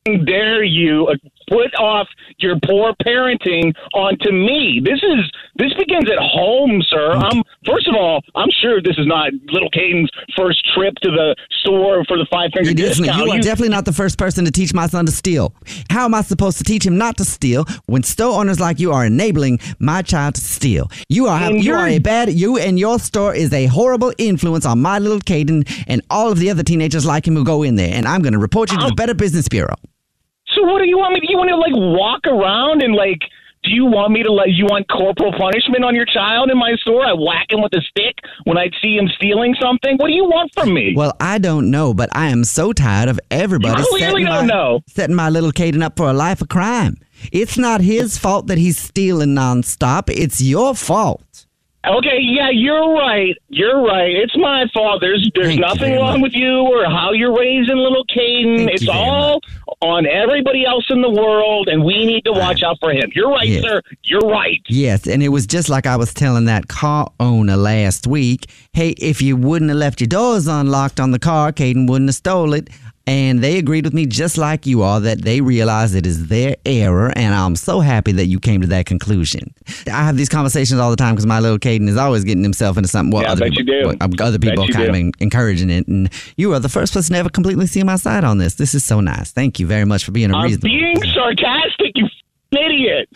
dare you put off your poor parenting onto me? This is this begins at home, sir. Um, first of all, I'm sure this is not little Caden's first trip to the store for the five finger discount. You are definitely not the first person to teach my son to steal. How am I supposed to teach him not to steal when store owners like you are enabling my child to steal? You are And you you're- are a bad you and your store is a horrible influence on my little Caden and all of the other teenagers like him who go in there. And I'm going to report you to the Better Business Bureau. So what do you want me to? You want to like walk around and like? Do you want me to like? You want corporal punishment on your child in my store? I whack him with a stick when I see him stealing something. What do you want from me? Well, I don't know, but I am so tired of everybody You clearly setting, don't my, know. setting my little Caden up for a life of crime. It's not his fault that he's stealing nonstop. It's your fault. Okay, yeah, you're right. You're right. It's my fault. There's there's Thank you nothing very wrong much. with you or how you're raising little Caden. Thank It's you very all on everybody else in the world, and we need to watch out for him. You're right, Yes. sir. You're right. Yes, and it was just like I was telling that car owner last week. Hey, if you wouldn't have left your doors unlocked on the car, Caden wouldn't have stole it. And they agreed with me just like you are that they realize it is their error. And I'm so happy that you came to that conclusion. I have these conversations all the time because my little Caden is always getting himself into something. Well, Yeah, I other bet people, you do. well, other people Bet you kind of do. en- encouraging it. And you are the first person to ever completely see my side on this. This is so nice. Thank you very much for being a I'm reasonable. being sarcastic, you f- idiot.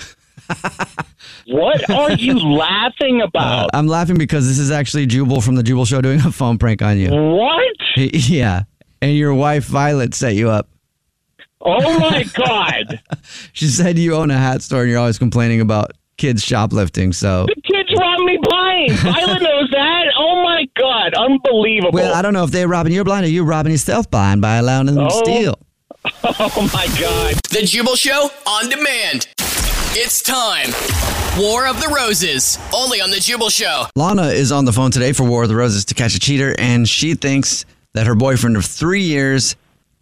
What are you laughing about? I'm laughing because this is actually Jubal from the Jubal Show doing a phone prank on you. What? Yeah. And your wife, Violet, set you up. Oh my God. She said you own a hat store and you're always complaining about kids shoplifting. So, The kids robbed me blind. Violet knows that. Oh my God. Unbelievable. well, I don't know if they're robbing you blind or you're robbing yourself blind by allowing them to Oh. steal. Oh my God. The Jubal Show on demand. It's time. War of the Roses, only on The Jubal Show. Lana is on the phone today for War of the Roses to catch a cheater, and she thinks that her boyfriend of three years,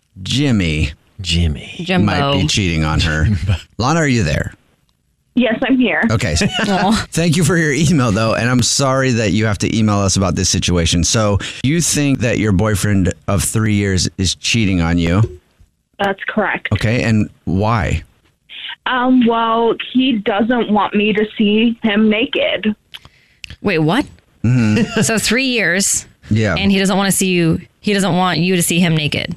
Jimmy, Jimmy, Jimbo. might be cheating on her. Lana, are you there? Yes, I'm here. Okay. so- Aw. Thank you for your email, though, and I'm sorry that you have to email us about this situation. So you think that your boyfriend of three years is cheating on you? That's correct. Okay, and why? Um, well, he doesn't want me to see him naked. Wait, what? Mm-hmm. So three years, Yeah. and he doesn't want to see you. He doesn't want you to see him naked.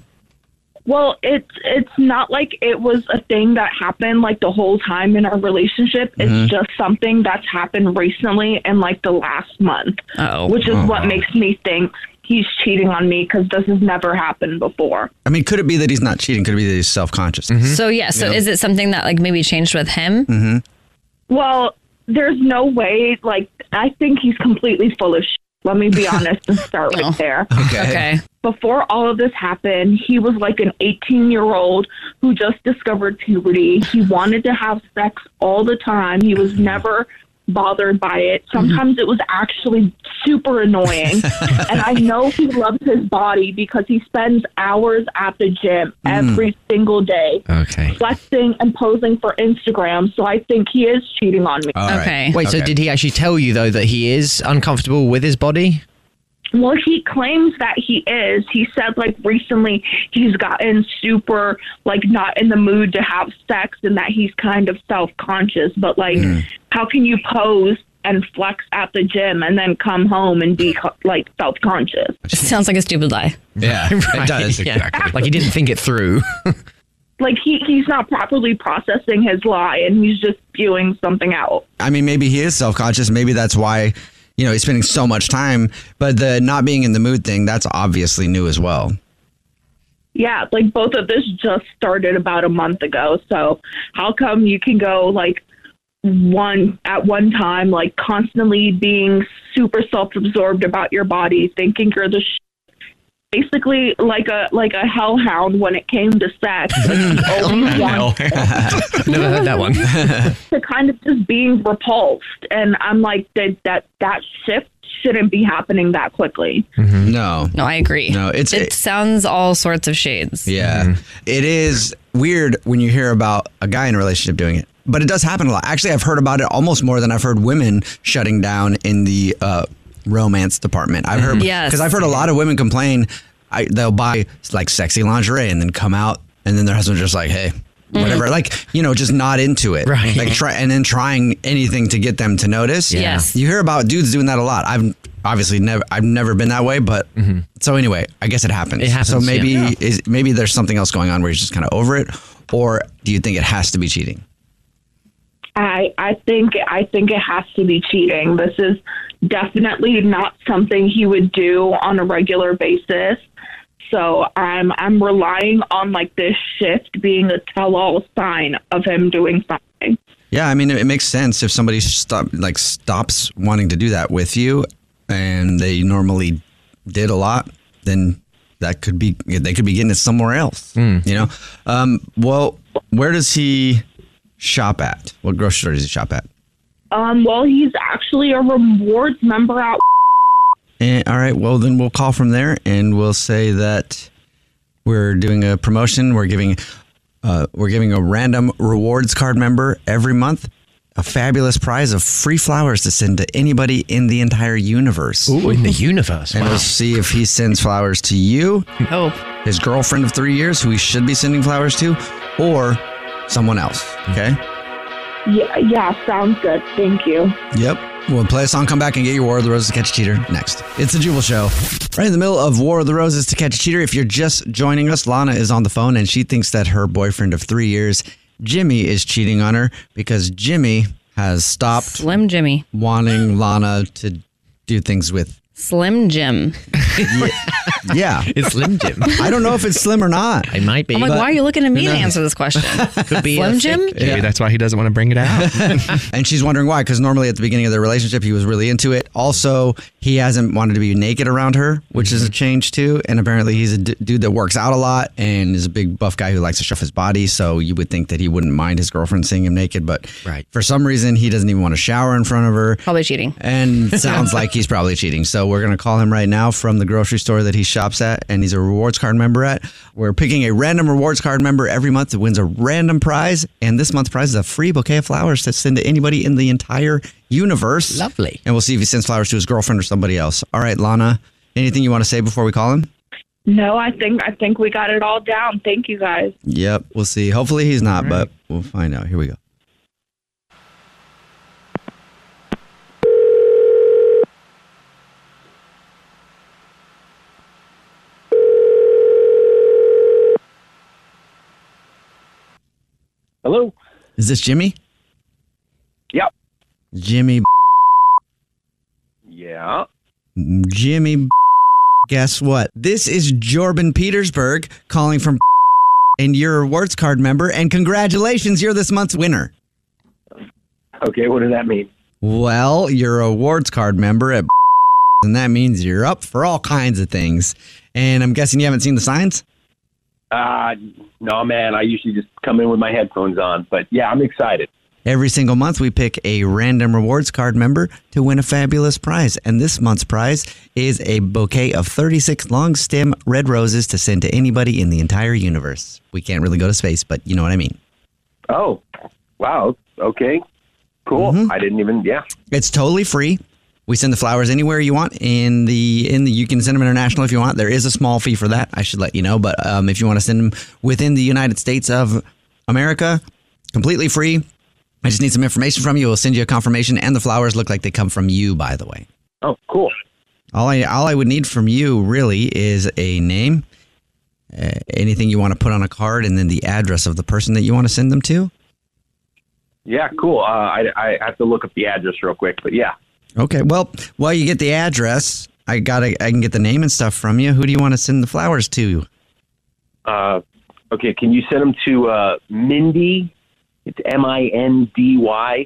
Well, it's it's not like it was a thing that happened like the whole time in our relationship. It's Mhm. just something that's happened recently in like the last month, Oh. which is Oh, what wow. makes me think he's cheating on me because this has never happened before. I mean, could it be that he's not cheating? Could it be that he's self-conscious? So yeah. So Yeah. is it something that like maybe changed with him? Mm-hmm. Well, there's no way. Like, I think he's completely full of shit. Let me be honest and start right there. Okay. Okay. Before all of this happened, he was like an eighteen-year-old who just discovered puberty. He wanted to have sex all the time. He was never bothered by it. Sometimes it was actually super annoying. And I know he loves his body because he spends hours at the gym every single day, Okay. flexing and posing for Instagram. So I think he is cheating on me. All right. Okay. Wait, so Okay. did he actually tell you, though, that he is uncomfortable with his body? Well, he claims that he is. He said, like, recently he's gotten super, like, not in the mood to have sex and that he's kind of self-conscious. But, like, how can you pose and flex at the gym and then come home and be, co- like, self-conscious? Sounds like a stupid lie. Yeah, it does. Yeah. Exactly. Like he didn't think it through. Like, he, he's not properly processing his lie and he's just spewing something out. I mean, maybe he is self-conscious. Maybe that's why, you know, he's spending so much time. But the not being in the mood thing, that's obviously new as well. Yeah, like, both of this just started about a month ago. So how come you can go, like, one at one time, like, constantly being super self-absorbed about your body, thinking you're the sh- basically like a like a hellhound when it came to sex. Like, you always want Never heard that one. to kind of just being repulsed, and I'm like, that that that shift shouldn't be happening that quickly. No. No, I agree. No, it's- it it- sounds all sorts of shades. Yeah. It is weird when you hear about a guy in a relationship doing it, but it does happen a lot. Actually, I've heard about it almost more than I've heard women shutting down in the uh, romance department. I've heard, Yes. because I've heard a lot of women complain. I, they'll buy like sexy lingerie and then come out and then their husband's just like, hey, whatever, like, you know, just not into it. Right. Like try and then trying anything to get them to notice. Yes. You hear about dudes doing that a lot. I've obviously never I've never been that way, but so anyway, I guess it happens. It happens, So maybe yeah. is maybe there's something else going on where he's just kind of over it, or do you think it has to be cheating? I I think I think it has to be cheating. This is definitely not something he would do on a regular basis. So I'm I'm relying on like this shift being a tell-all sign of him doing something. Yeah, I mean, it, it makes sense if somebody stop like stops wanting to do that with you, and they normally did a lot, then that could be they could be getting it somewhere else. You know, um, well, where does he shop at? What grocery store does he shop at? Um, well, he's actually a rewards member at. And, all right, well, then we'll call from there, and we'll say that we're doing a promotion. We're giving uh, we're giving a random rewards card member every month a fabulous prize of free flowers to send to anybody in the entire universe. Ooh, in the universe. And Wow. we'll see if he sends flowers to you, Hope. his girlfriend of three years, who he should be sending flowers to, or someone else. Okay? Yeah, yeah, sounds good. Thank you. Yep. We'll play a song, come back and get your War of the Roses to Catch a Cheater next. It's the Jubal Show. Right in the middle of War of the Roses to Catch a Cheater. If you're just joining us, Lana is on the phone and she thinks that her boyfriend of three years, Jimmy, is cheating on her because Jimmy has stopped Slim Jimmy. wanting Lana to do things with. Slim Jim. Yeah. It's Slim Jim. I don't know if it's Slim or not. It might be. I'm like, But- why are you looking at me No. to answer this question? Could be Slim a Jim? thick- Maybe that's why he doesn't want to bring it out. And she's wondering why, because normally at the beginning of their relationship, he was really into it. Also, he hasn't wanted to be naked around her, which is a change too. And apparently, he's a d- dude that works out a lot and is a big buff guy who likes to show off his body. So you would think that he wouldn't mind his girlfriend seeing him naked, but Right. for some reason, he doesn't even want to shower in front of her. Probably cheating. And sounds like he's probably cheating. So we're going to call him right now from the grocery store that he shops at and he's a rewards card member at. We're picking a random rewards card member every month that wins a random prize. And this month's prize is a free bouquet of flowers to send to anybody in the entire universe. Lovely. And we'll see if he sends flowers to his girlfriend or somebody else. All right, Lana, anything you want to say before we call him? No, I think I think we got it all down. Thank you guys. Yep, we'll see. Hopefully he's not, but we'll find out. Here we go. Hello? Is this Jimmy? Yep. Jimmy. Yeah. Jimmy. Guess what? This is Jordan Petersburg calling from and you're a rewards card member, and congratulations, you're this month's winner. Okay, what does that mean? Well, you're a rewards card member at and that means you're up for all kinds of things. And I'm guessing you haven't seen the signs? Uh, no, man, I usually just come in with my headphones on. But yeah, I'm excited. Every single month, we pick a random rewards card member to win a fabulous prize. And this month's prize is a bouquet of thirty-six long stem red roses to send to anybody in the entire universe. We can't really go to space, but you know what I mean. Oh, wow. Okay, cool. Mhm. I didn't even, yeah. It's totally free. We send the flowers anywhere you want. In the in the you can send them international if you want. There is a small fee for that. I should let you know. But um, if you want to send them within the United States of America, completely free. I just need some information from you. We'll send you a confirmation, and the flowers look like they come from you, by the way. Oh, cool. All I all I would need from you really is a name, uh, anything you want to put on a card, and then the address of the person that you want to send them to. Yeah, cool. Uh, I, I have to look up the address real quick, but yeah. Okay. Well, while you get the address, I got I can get the name and stuff from you. Who do you want to send the flowers to? Uh, okay, can you send them to uh, Mindy? It's M I N D Y.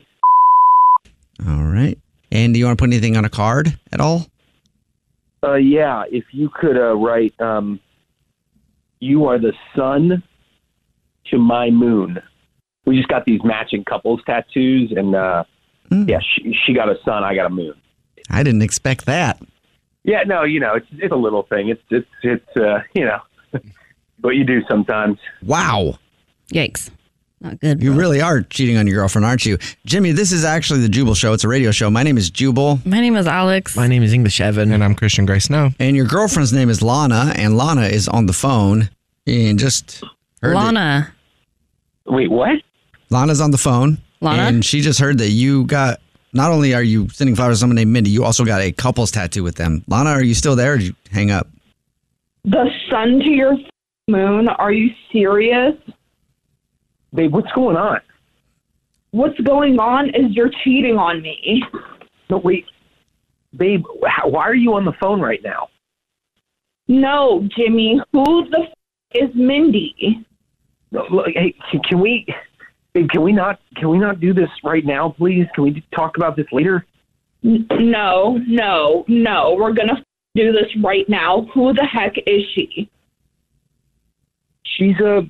All right. And do you want to put anything on a card at all? Uh, yeah, if you could uh, write, um, you are the sun to my moon. We just got these matching couples tattoos, and uh, Mm. yeah, she, she got a sun, I got a moon. I didn't expect that. Yeah, no, you know, it's it's a little thing. It's it's it's uh, you know, what you do sometimes. Wow. Yikes. Not good. You really are cheating on your girlfriend, aren't you? Jimmy, this is actually the Jubal Show. It's a radio show. My name is Jubal. My name is Alex. My name is English Evan. And I'm Christian Gray Snow. And your girlfriend's name is Lana, and Lana is on the phone. And just Heard Lana. Wait, what? Lana's on the phone. Lana? And she just heard that you got, not only are you sending flowers to someone named Mindy, you also got a couple's tattoo with them. Lana, are you still there or did you hang up? The sun to your moon? Are you serious? Babe, what's going on? What's going on is you're cheating on me. No, wait. Babe, wh- why are you on the phone right now? No, Jimmy. Who the f- is Mindy? No, look, hey, can, can we, babe, can we not, can we not do this right now, please? Can we talk about this later? N- no, no, no. We're gonna f- do this right now. Who the heck is she? She's a,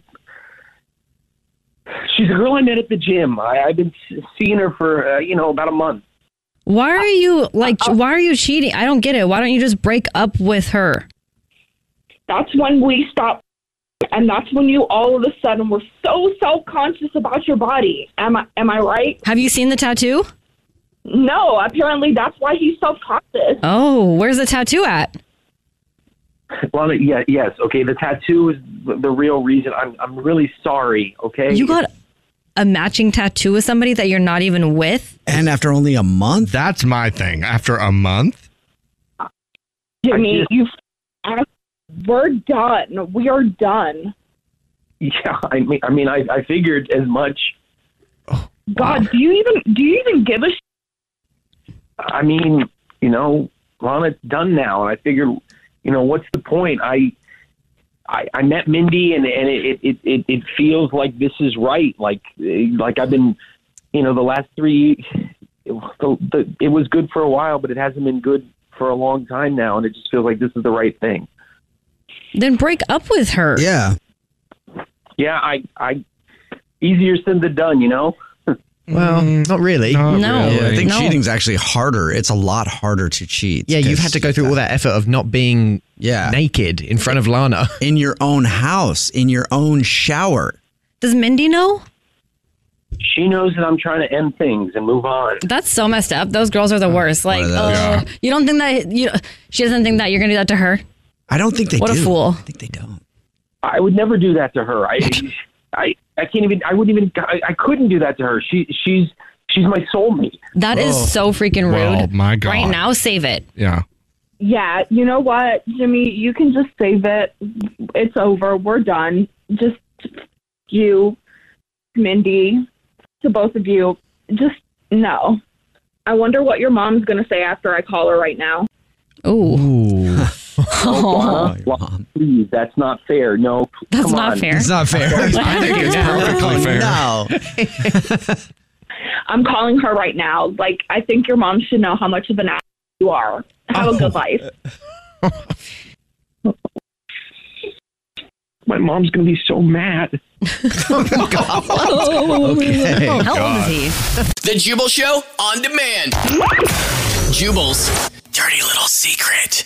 she's a girl I met at the gym. I, I've been s- seeing her for, uh, you know, about a month. Why are you like? Why are you cheating? I don't get it. Why don't you just break up with her? That's when we stop, and that's when you all of a sudden were so self-conscious about your body. Am I? Am I right? Have you seen the tattoo? No. Apparently, that's why he's self-conscious. Oh, where's the tattoo at? Well, yeah, yes, okay. The tattoo is the the real reason. I'm, I'm really sorry. Okay. You got a matching tattoo with somebody that you're not even with? And after only a month? That's my thing. After a month? Jimmy, you. We're done. We are done. Yeah, I mean, I mean, I, I figured as much. God, do you even do you even give a? Sh- I mean, you know, Lana, it's done now, and I figured, you know, what's the point? I, I, I met Mindy, and and it, it it it feels like this is right. Like like I've been, you know, the last three, it, the, the, it was good for a while, but it hasn't been good for a long time now, and it just feels like this is the right thing. Then break up with her. Yeah. Yeah, I, I, easier said than done, you know? Well, not really. Not No. really. I think No. cheating's actually harder. It's a lot harder to cheat. Yeah, you've 'cause had to go through all that effort of not being yeah. naked in front of Lana. In your own house, in your own shower. Does Mindy know? She knows that I'm trying to end things and move on. That's so messed up. Those girls are the worst. Like, of those. uh, Yeah. you don't think that you? She doesn't think that you're gonna do that to her. I don't think they What do. a fool. I think they don't. I would never do that to her. I, I, I can't even. I wouldn't even. I, I couldn't do that to her. She, she's, she's my soulmate. That is Oh. so freaking rude. Well, my God. Right now, save it. Yeah. Yeah, you know what, Jimmy? You can just save it. It's over. We're done. Just you, Mindy, to both of you. Just no. I wonder what your mom's gonna say after I call her right now. Ooh. Oh, well, please, that's not fair. No, That's come not on. fair. It's not fair. I think it's perfectly fair. No. I'm calling her right now. Like, I think your mom should know how much of an ass you are. Have a good life. My mom's gonna be so mad. Oh, Okay. How old is he? The Jubal Show on demand. Jubal's dirty little secret.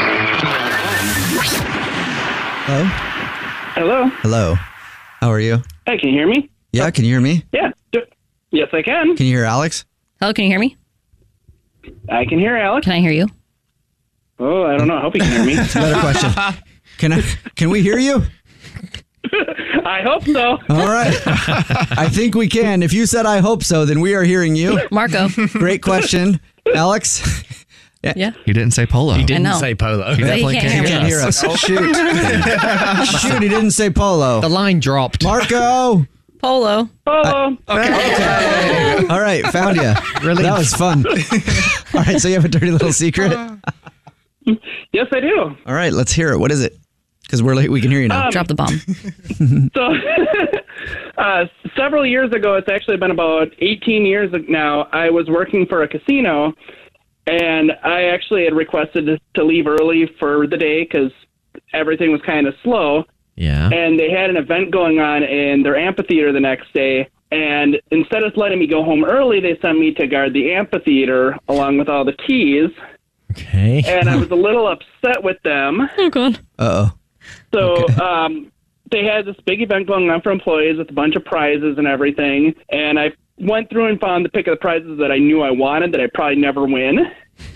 Hello? Hello. Hello. How are you? Hey, can you hear me? Yeah, can you hear me? Yeah. d- Yes, I can. Can you hear Alex? Hello, can you hear me? I can hear Alex. Can I hear you? Oh, I don't know. I hope you can hear me. Better question. Can I? Can we hear you? I hope so. All right. I think we can. If you said I hope so, then we are hearing you. Marco. Great question. Alex? Yeah. He didn't say polo. He I didn't know. say polo. He definitely can't can't, hear hear Can't us. hear us. Shoot. Shoot, he didn't say polo. The line dropped. Marco. Polo. Hello. Okay. All right, found you. Really? That was fun. All right, so you have a dirty little secret? Yes, I do. All right, let's hear it. What is it? Because we're late, we can hear you now. Um, Drop the bomb. So, uh, several years ago, it's actually been about eighteen years now, I was working for a casino, and I actually had requested to, to leave early for the day because everything was kind of slow. Yeah. And they had an event going on in their amphitheater the next day. And instead of letting me go home early, they sent me to guard the amphitheater along with all the keys. Okay. And I was a little upset with them. Oh, God. Uh-oh. So um, they had this big event going on for employees with a bunch of prizes and everything. And I went through and found the pick of the prizes that I knew I wanted that I'd probably never win.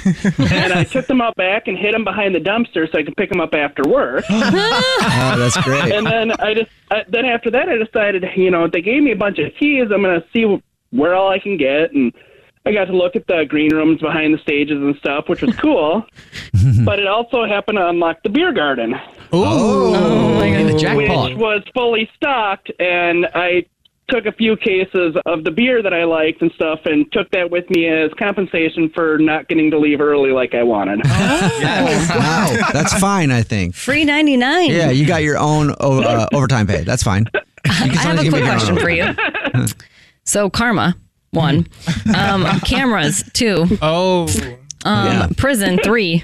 and I took them out back and hid them behind the dumpster so I could pick them up after work. Oh, that's great. And then I just I, then after that I decided, you know, they gave me a bunch of keys. I'm gonna see where all I can get, and I got to look at the green rooms behind the stages and stuff, which was cool. But it also happened to unlock the beer garden. Oh, oh my God. The jackpot. Which was fully stocked, and I took a few cases of the beer that I liked and stuff and took that with me as compensation for not getting to leave early like I wanted. Yes. Wow, that's fine, I think. Free ninety-nine. Yeah, you got your own oh, uh, overtime pay. That's fine. I have a quick question for you. So, karma, one. Um, cameras, two. Oh. Um, Yeah. Prison, three.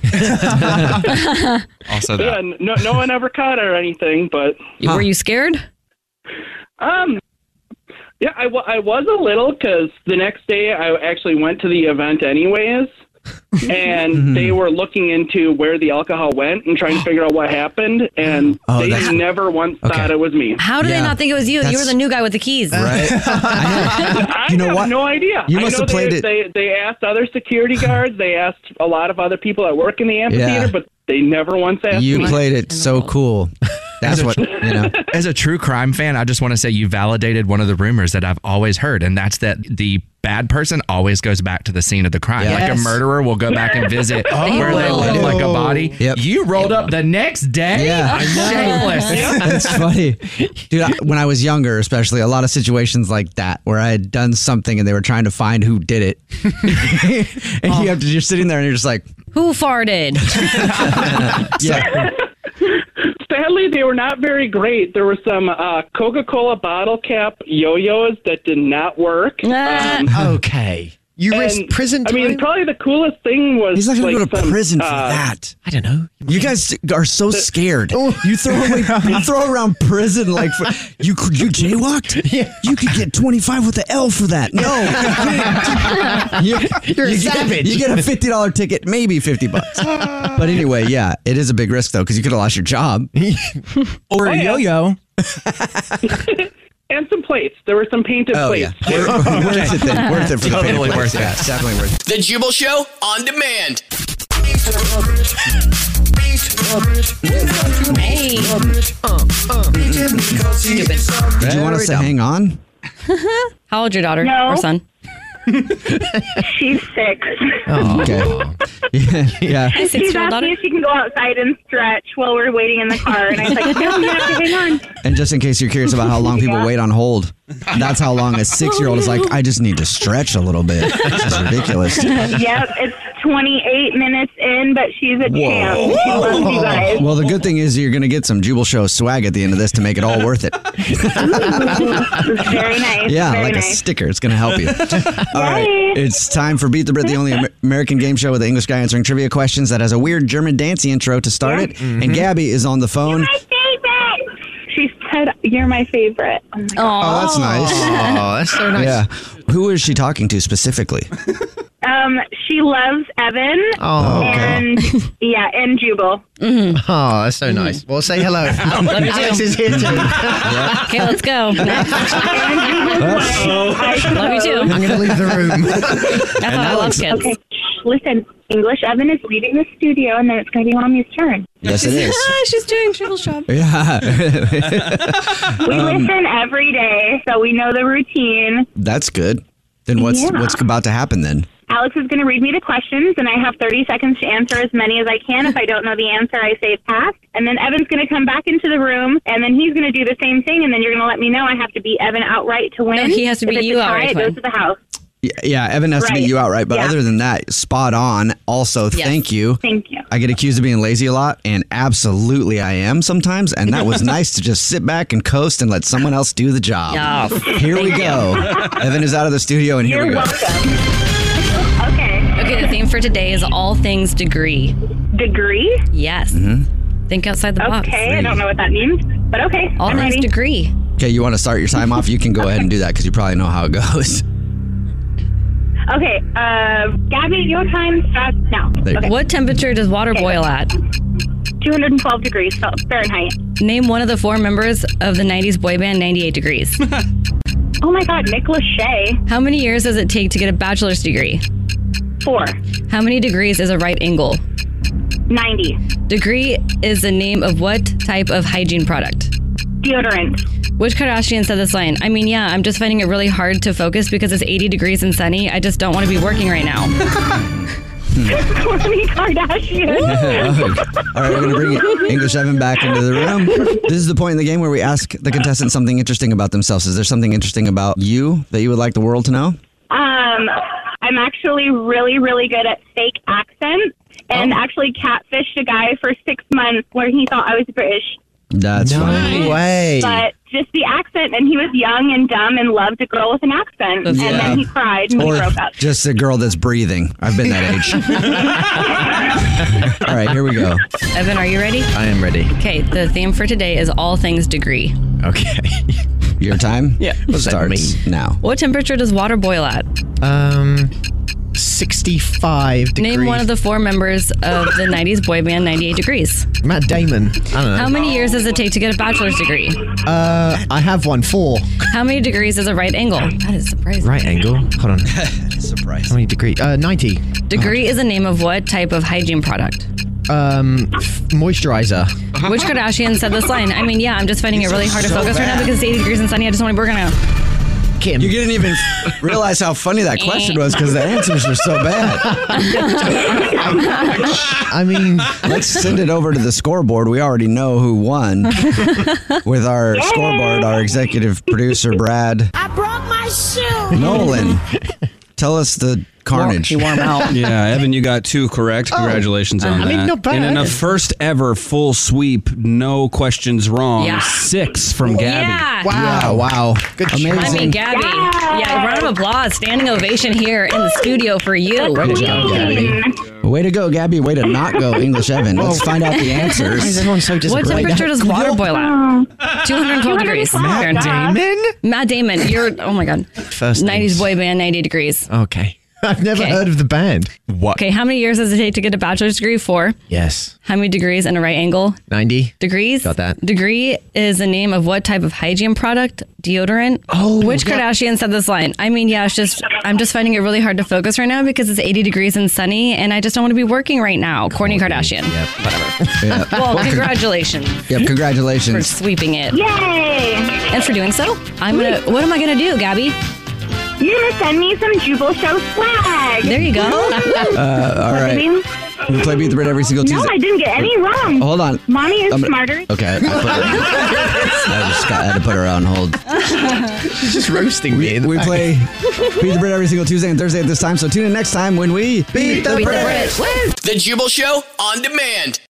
Also that. Yeah, no, no one ever caught her or anything, but... Were you scared? Um, yeah, I, w- I was a little, because the next day I actually went to the event anyways, and they were looking into where the alcohol went and trying to figure out what happened, and Oh, they that's- never once Okay. thought it was me. How did Yeah, they not think it was you? You were that's- the new guy with the keys. Right? I You know have what? no idea. You I must know have played they, it- They, they asked other security guards, they asked a lot of other people that work in the amphitheater, Yeah. but they never once asked You me. played it so cool. That's what, you know. As a true crime fan, I just want to say you validated one of the rumors that I've always heard, and that's that the bad person always goes back to the scene of the crime. Yes. Like a murderer will go back and visit They where they will. left like a body. Yep. You rolled up the next day? Yeah, I know. Shameless. That's funny. Dude, I, when I was younger, especially, a lot of situations like that where I had done something and they were trying to find who did it. And you have to, you're sitting there and you're just like, Who farted? yeah. Sadly, they were not very great. There were some uh, Coca-Cola bottle cap yo-yos that did not work. Ah. Um, Okay. You risked and, prison I time? mean, probably the coolest thing was He's not going to like go to some, prison for uh, that. I don't know. You guys are so scared. You throw away, you throw around prison like for, you you jaywalked. Yeah. You could get twenty-five with the L for that. No, you, You're a you savage. Get, you get a fifty dollar ticket, maybe fifty bucks. But anyway, yeah, it is a big risk though because you could have lost your job. Or a yeah. yo-yo. and some plates. There were some painted Oh plates. yeah, worth, worth it then. Worth it for the Totally paper worth plates. it. Yeah, definitely worth it. The Jubal Show on demand. Hey. Did you want us to hang on? How old's your daughter No. or son? She's six. Okay. Yeah. yeah. Hi, She's six-year-old asked daughter. me if she can go outside and stretch while we're waiting in the car. And I was like, no, you have to hang on. And just in case you're curious about how long people Yeah. wait on hold, that's how long a six-year-old is like, I just need to stretch a little bit. This is ridiculous. Yep, it's twenty-eight minutes in, but she's a champ. She loves you guys. Well, the good thing is you're going to get some Jubal Show swag at the end of this to make it all worth it. Very nice. Yeah, very like nice. a sticker. It's going to help you. All right. Yay. It's time for Beat the Brit, the only Amer- American game show with the English guy answering trivia questions that has a weird German dancey intro to start it. And Gabby is on the phone. My favorite. She said, "You're my favorite." Oh, my God. Oh, that's nice. Oh, that's so nice. Yeah. Who is she talking to specifically? Um, she loves Evan. Oh, okay. and yeah, and Jubal. Oh, that's so nice. Well, say hello. Love you Alex too. is here too. Okay, let's go. Next. Love you too. I'm going to leave the room. That's why I love kids. Okay, listen. English Evan is leaving the studio, and then it's going to be Mommy's turn. Yes, it is. Ah, she's doing triple shop. Yeah. We Um, listen every day, so we know the routine. That's good. Then what's Yeah. what's about to happen then? Alex is going to read me the questions, and I have thirty seconds to answer as many as I can. If I don't know the answer, I say pass. And then Evan's going to come back into the room, and then he's going to do the same thing, and then you're going to let me know I have to beat Evan outright to win. No, he has to If beat it's you a tie, outright It to goes win. to the house. Yeah, yeah, Evan has to beat Right. you outright, but Yeah. other than that, spot on. Also, Yes. thank you. Thank you. I get accused of being lazy a lot, and absolutely I am sometimes. And that was nice to just sit back and coast and let someone else do the job. Yes. Here we Thank go. Evan is out of the studio, and here You're we go. welcome. Okay. Okay, the theme for today is all things degree. Degree? Yes. Mm-hmm. Think outside the box. Okay, I don't know what that means, but okay. All I'm things ready. degree. Okay, you want to start your time off? You can go ahead and do that because you probably know how it goes. Okay, uh, Gabby, your time starts now. There you Okay. What temperature does water boil at? two hundred twelve degrees Fahrenheit. Name one of the four members of the nineties boy band ninety-eight Degrees. Oh my God, Nick Lachey. How many years does it take to get a bachelor's degree? Four. How many degrees is a right angle? ninety. Degree is the name of what type of hygiene product? Deodorant. Which Kardashian said this line? I mean, yeah, I'm just finding it really hard to focus because it's eighty degrees and sunny. I just don't want to be working right now. Kourtney Kardashian. All right, we're going to bring English Evan back into the room. This is the point in the game where we ask the contestant something interesting about themselves. Is there something interesting about you that you would like the world to know? Um, I'm actually really, really good at fake accents and actually catfished a guy for six months where he thought I was British. That's no funny. way. But just the accent, and he was young and dumb and loved a girl with an accent. And Yeah. then he cried and we Or broke up. just a girl that's breathing. I've been that age. All right, here we go. Evan, are you ready? I am ready. Okay, the theme for today is all things degree. Okay. Your time? Yeah. What does that starts mean? now. What temperature does water boil at? Um, sixty-five degrees. Name one of the four members of the nineties boy band ninety-eight Degrees. Matt Damon. I don't know. How many years does it take to get a bachelor's degree? Uh, I have one. Four. How many degrees is a right angle? That is surprising. Right angle. Hold on. Surprise. How many degrees? Uh, ninety. Degree is a name of what type of hygiene product? Um, f- moisturizer. Which Kardashian said this line? I mean, yeah, I'm just finding it really hard to So focus right now bad. because it's eighty degrees and sunny. I just want to work on it. Kim. You didn't even realize how funny that question was because the answers were so bad. I mean, let's send it over to the scoreboard. We already know who won with our scoreboard, our executive producer, Brad I broke my shoe. Nolan. Tell us the carnage. He warm out. Yeah, Evan, you got two correct. Congratulations on I that. mean, not bad. And in a first ever full sweep, no questions wrong. Yeah. Six from Gabby. Yeah. Wow. Wow. Good Amazing. I mean, Gabby. Yeah, round of applause, standing ovation here in the studio for you. Way to go, Gabby. Way to go, Gabby. Way to not go, English Evan. Let's find out the Why is answers. everyone so What disappointed? temperature does water boil at? two hundred twelve degrees. Matt Fahrenheit. Damon? Matt Damon. You're, oh my God. First nineties names. boy band, ninety degrees. Okay. I've never Okay. heard of the band. What? Okay, how many years does it take to get a bachelor's degree? Four. Yes. How many degrees in a right angle? ninety. Degrees? Got that. Degree is the name of what type of hygiene product? Deodorant? Oh, Which yeah. Kardashian said this line? I mean, yeah, it's just, I'm just finding it really hard to focus right now because it's eighty degrees and sunny and I just don't want to be working right now. Kourtney Kardashian. Yep. Whatever. Yeah. Well, congratulations Yep, for congratulations. sweeping it. Yay! And for doing so, I'm going to, what am I going to do, Gabby? You're going to send me some Jubal Show swag. There you go. Uh, all right. We play Beat the Brit every single No, Tuesday. I didn't get any wrong. Hold on. Mommy is Um, smarter. Okay. I, put her, I just got, had to put her on hold. She's just roasting me. in the We back. play Beat the Brit every single Tuesday and Thursday at this time. So tune in next time when we Beat the Beat the Brit. Brit. Woo! The Jubal Show on demand.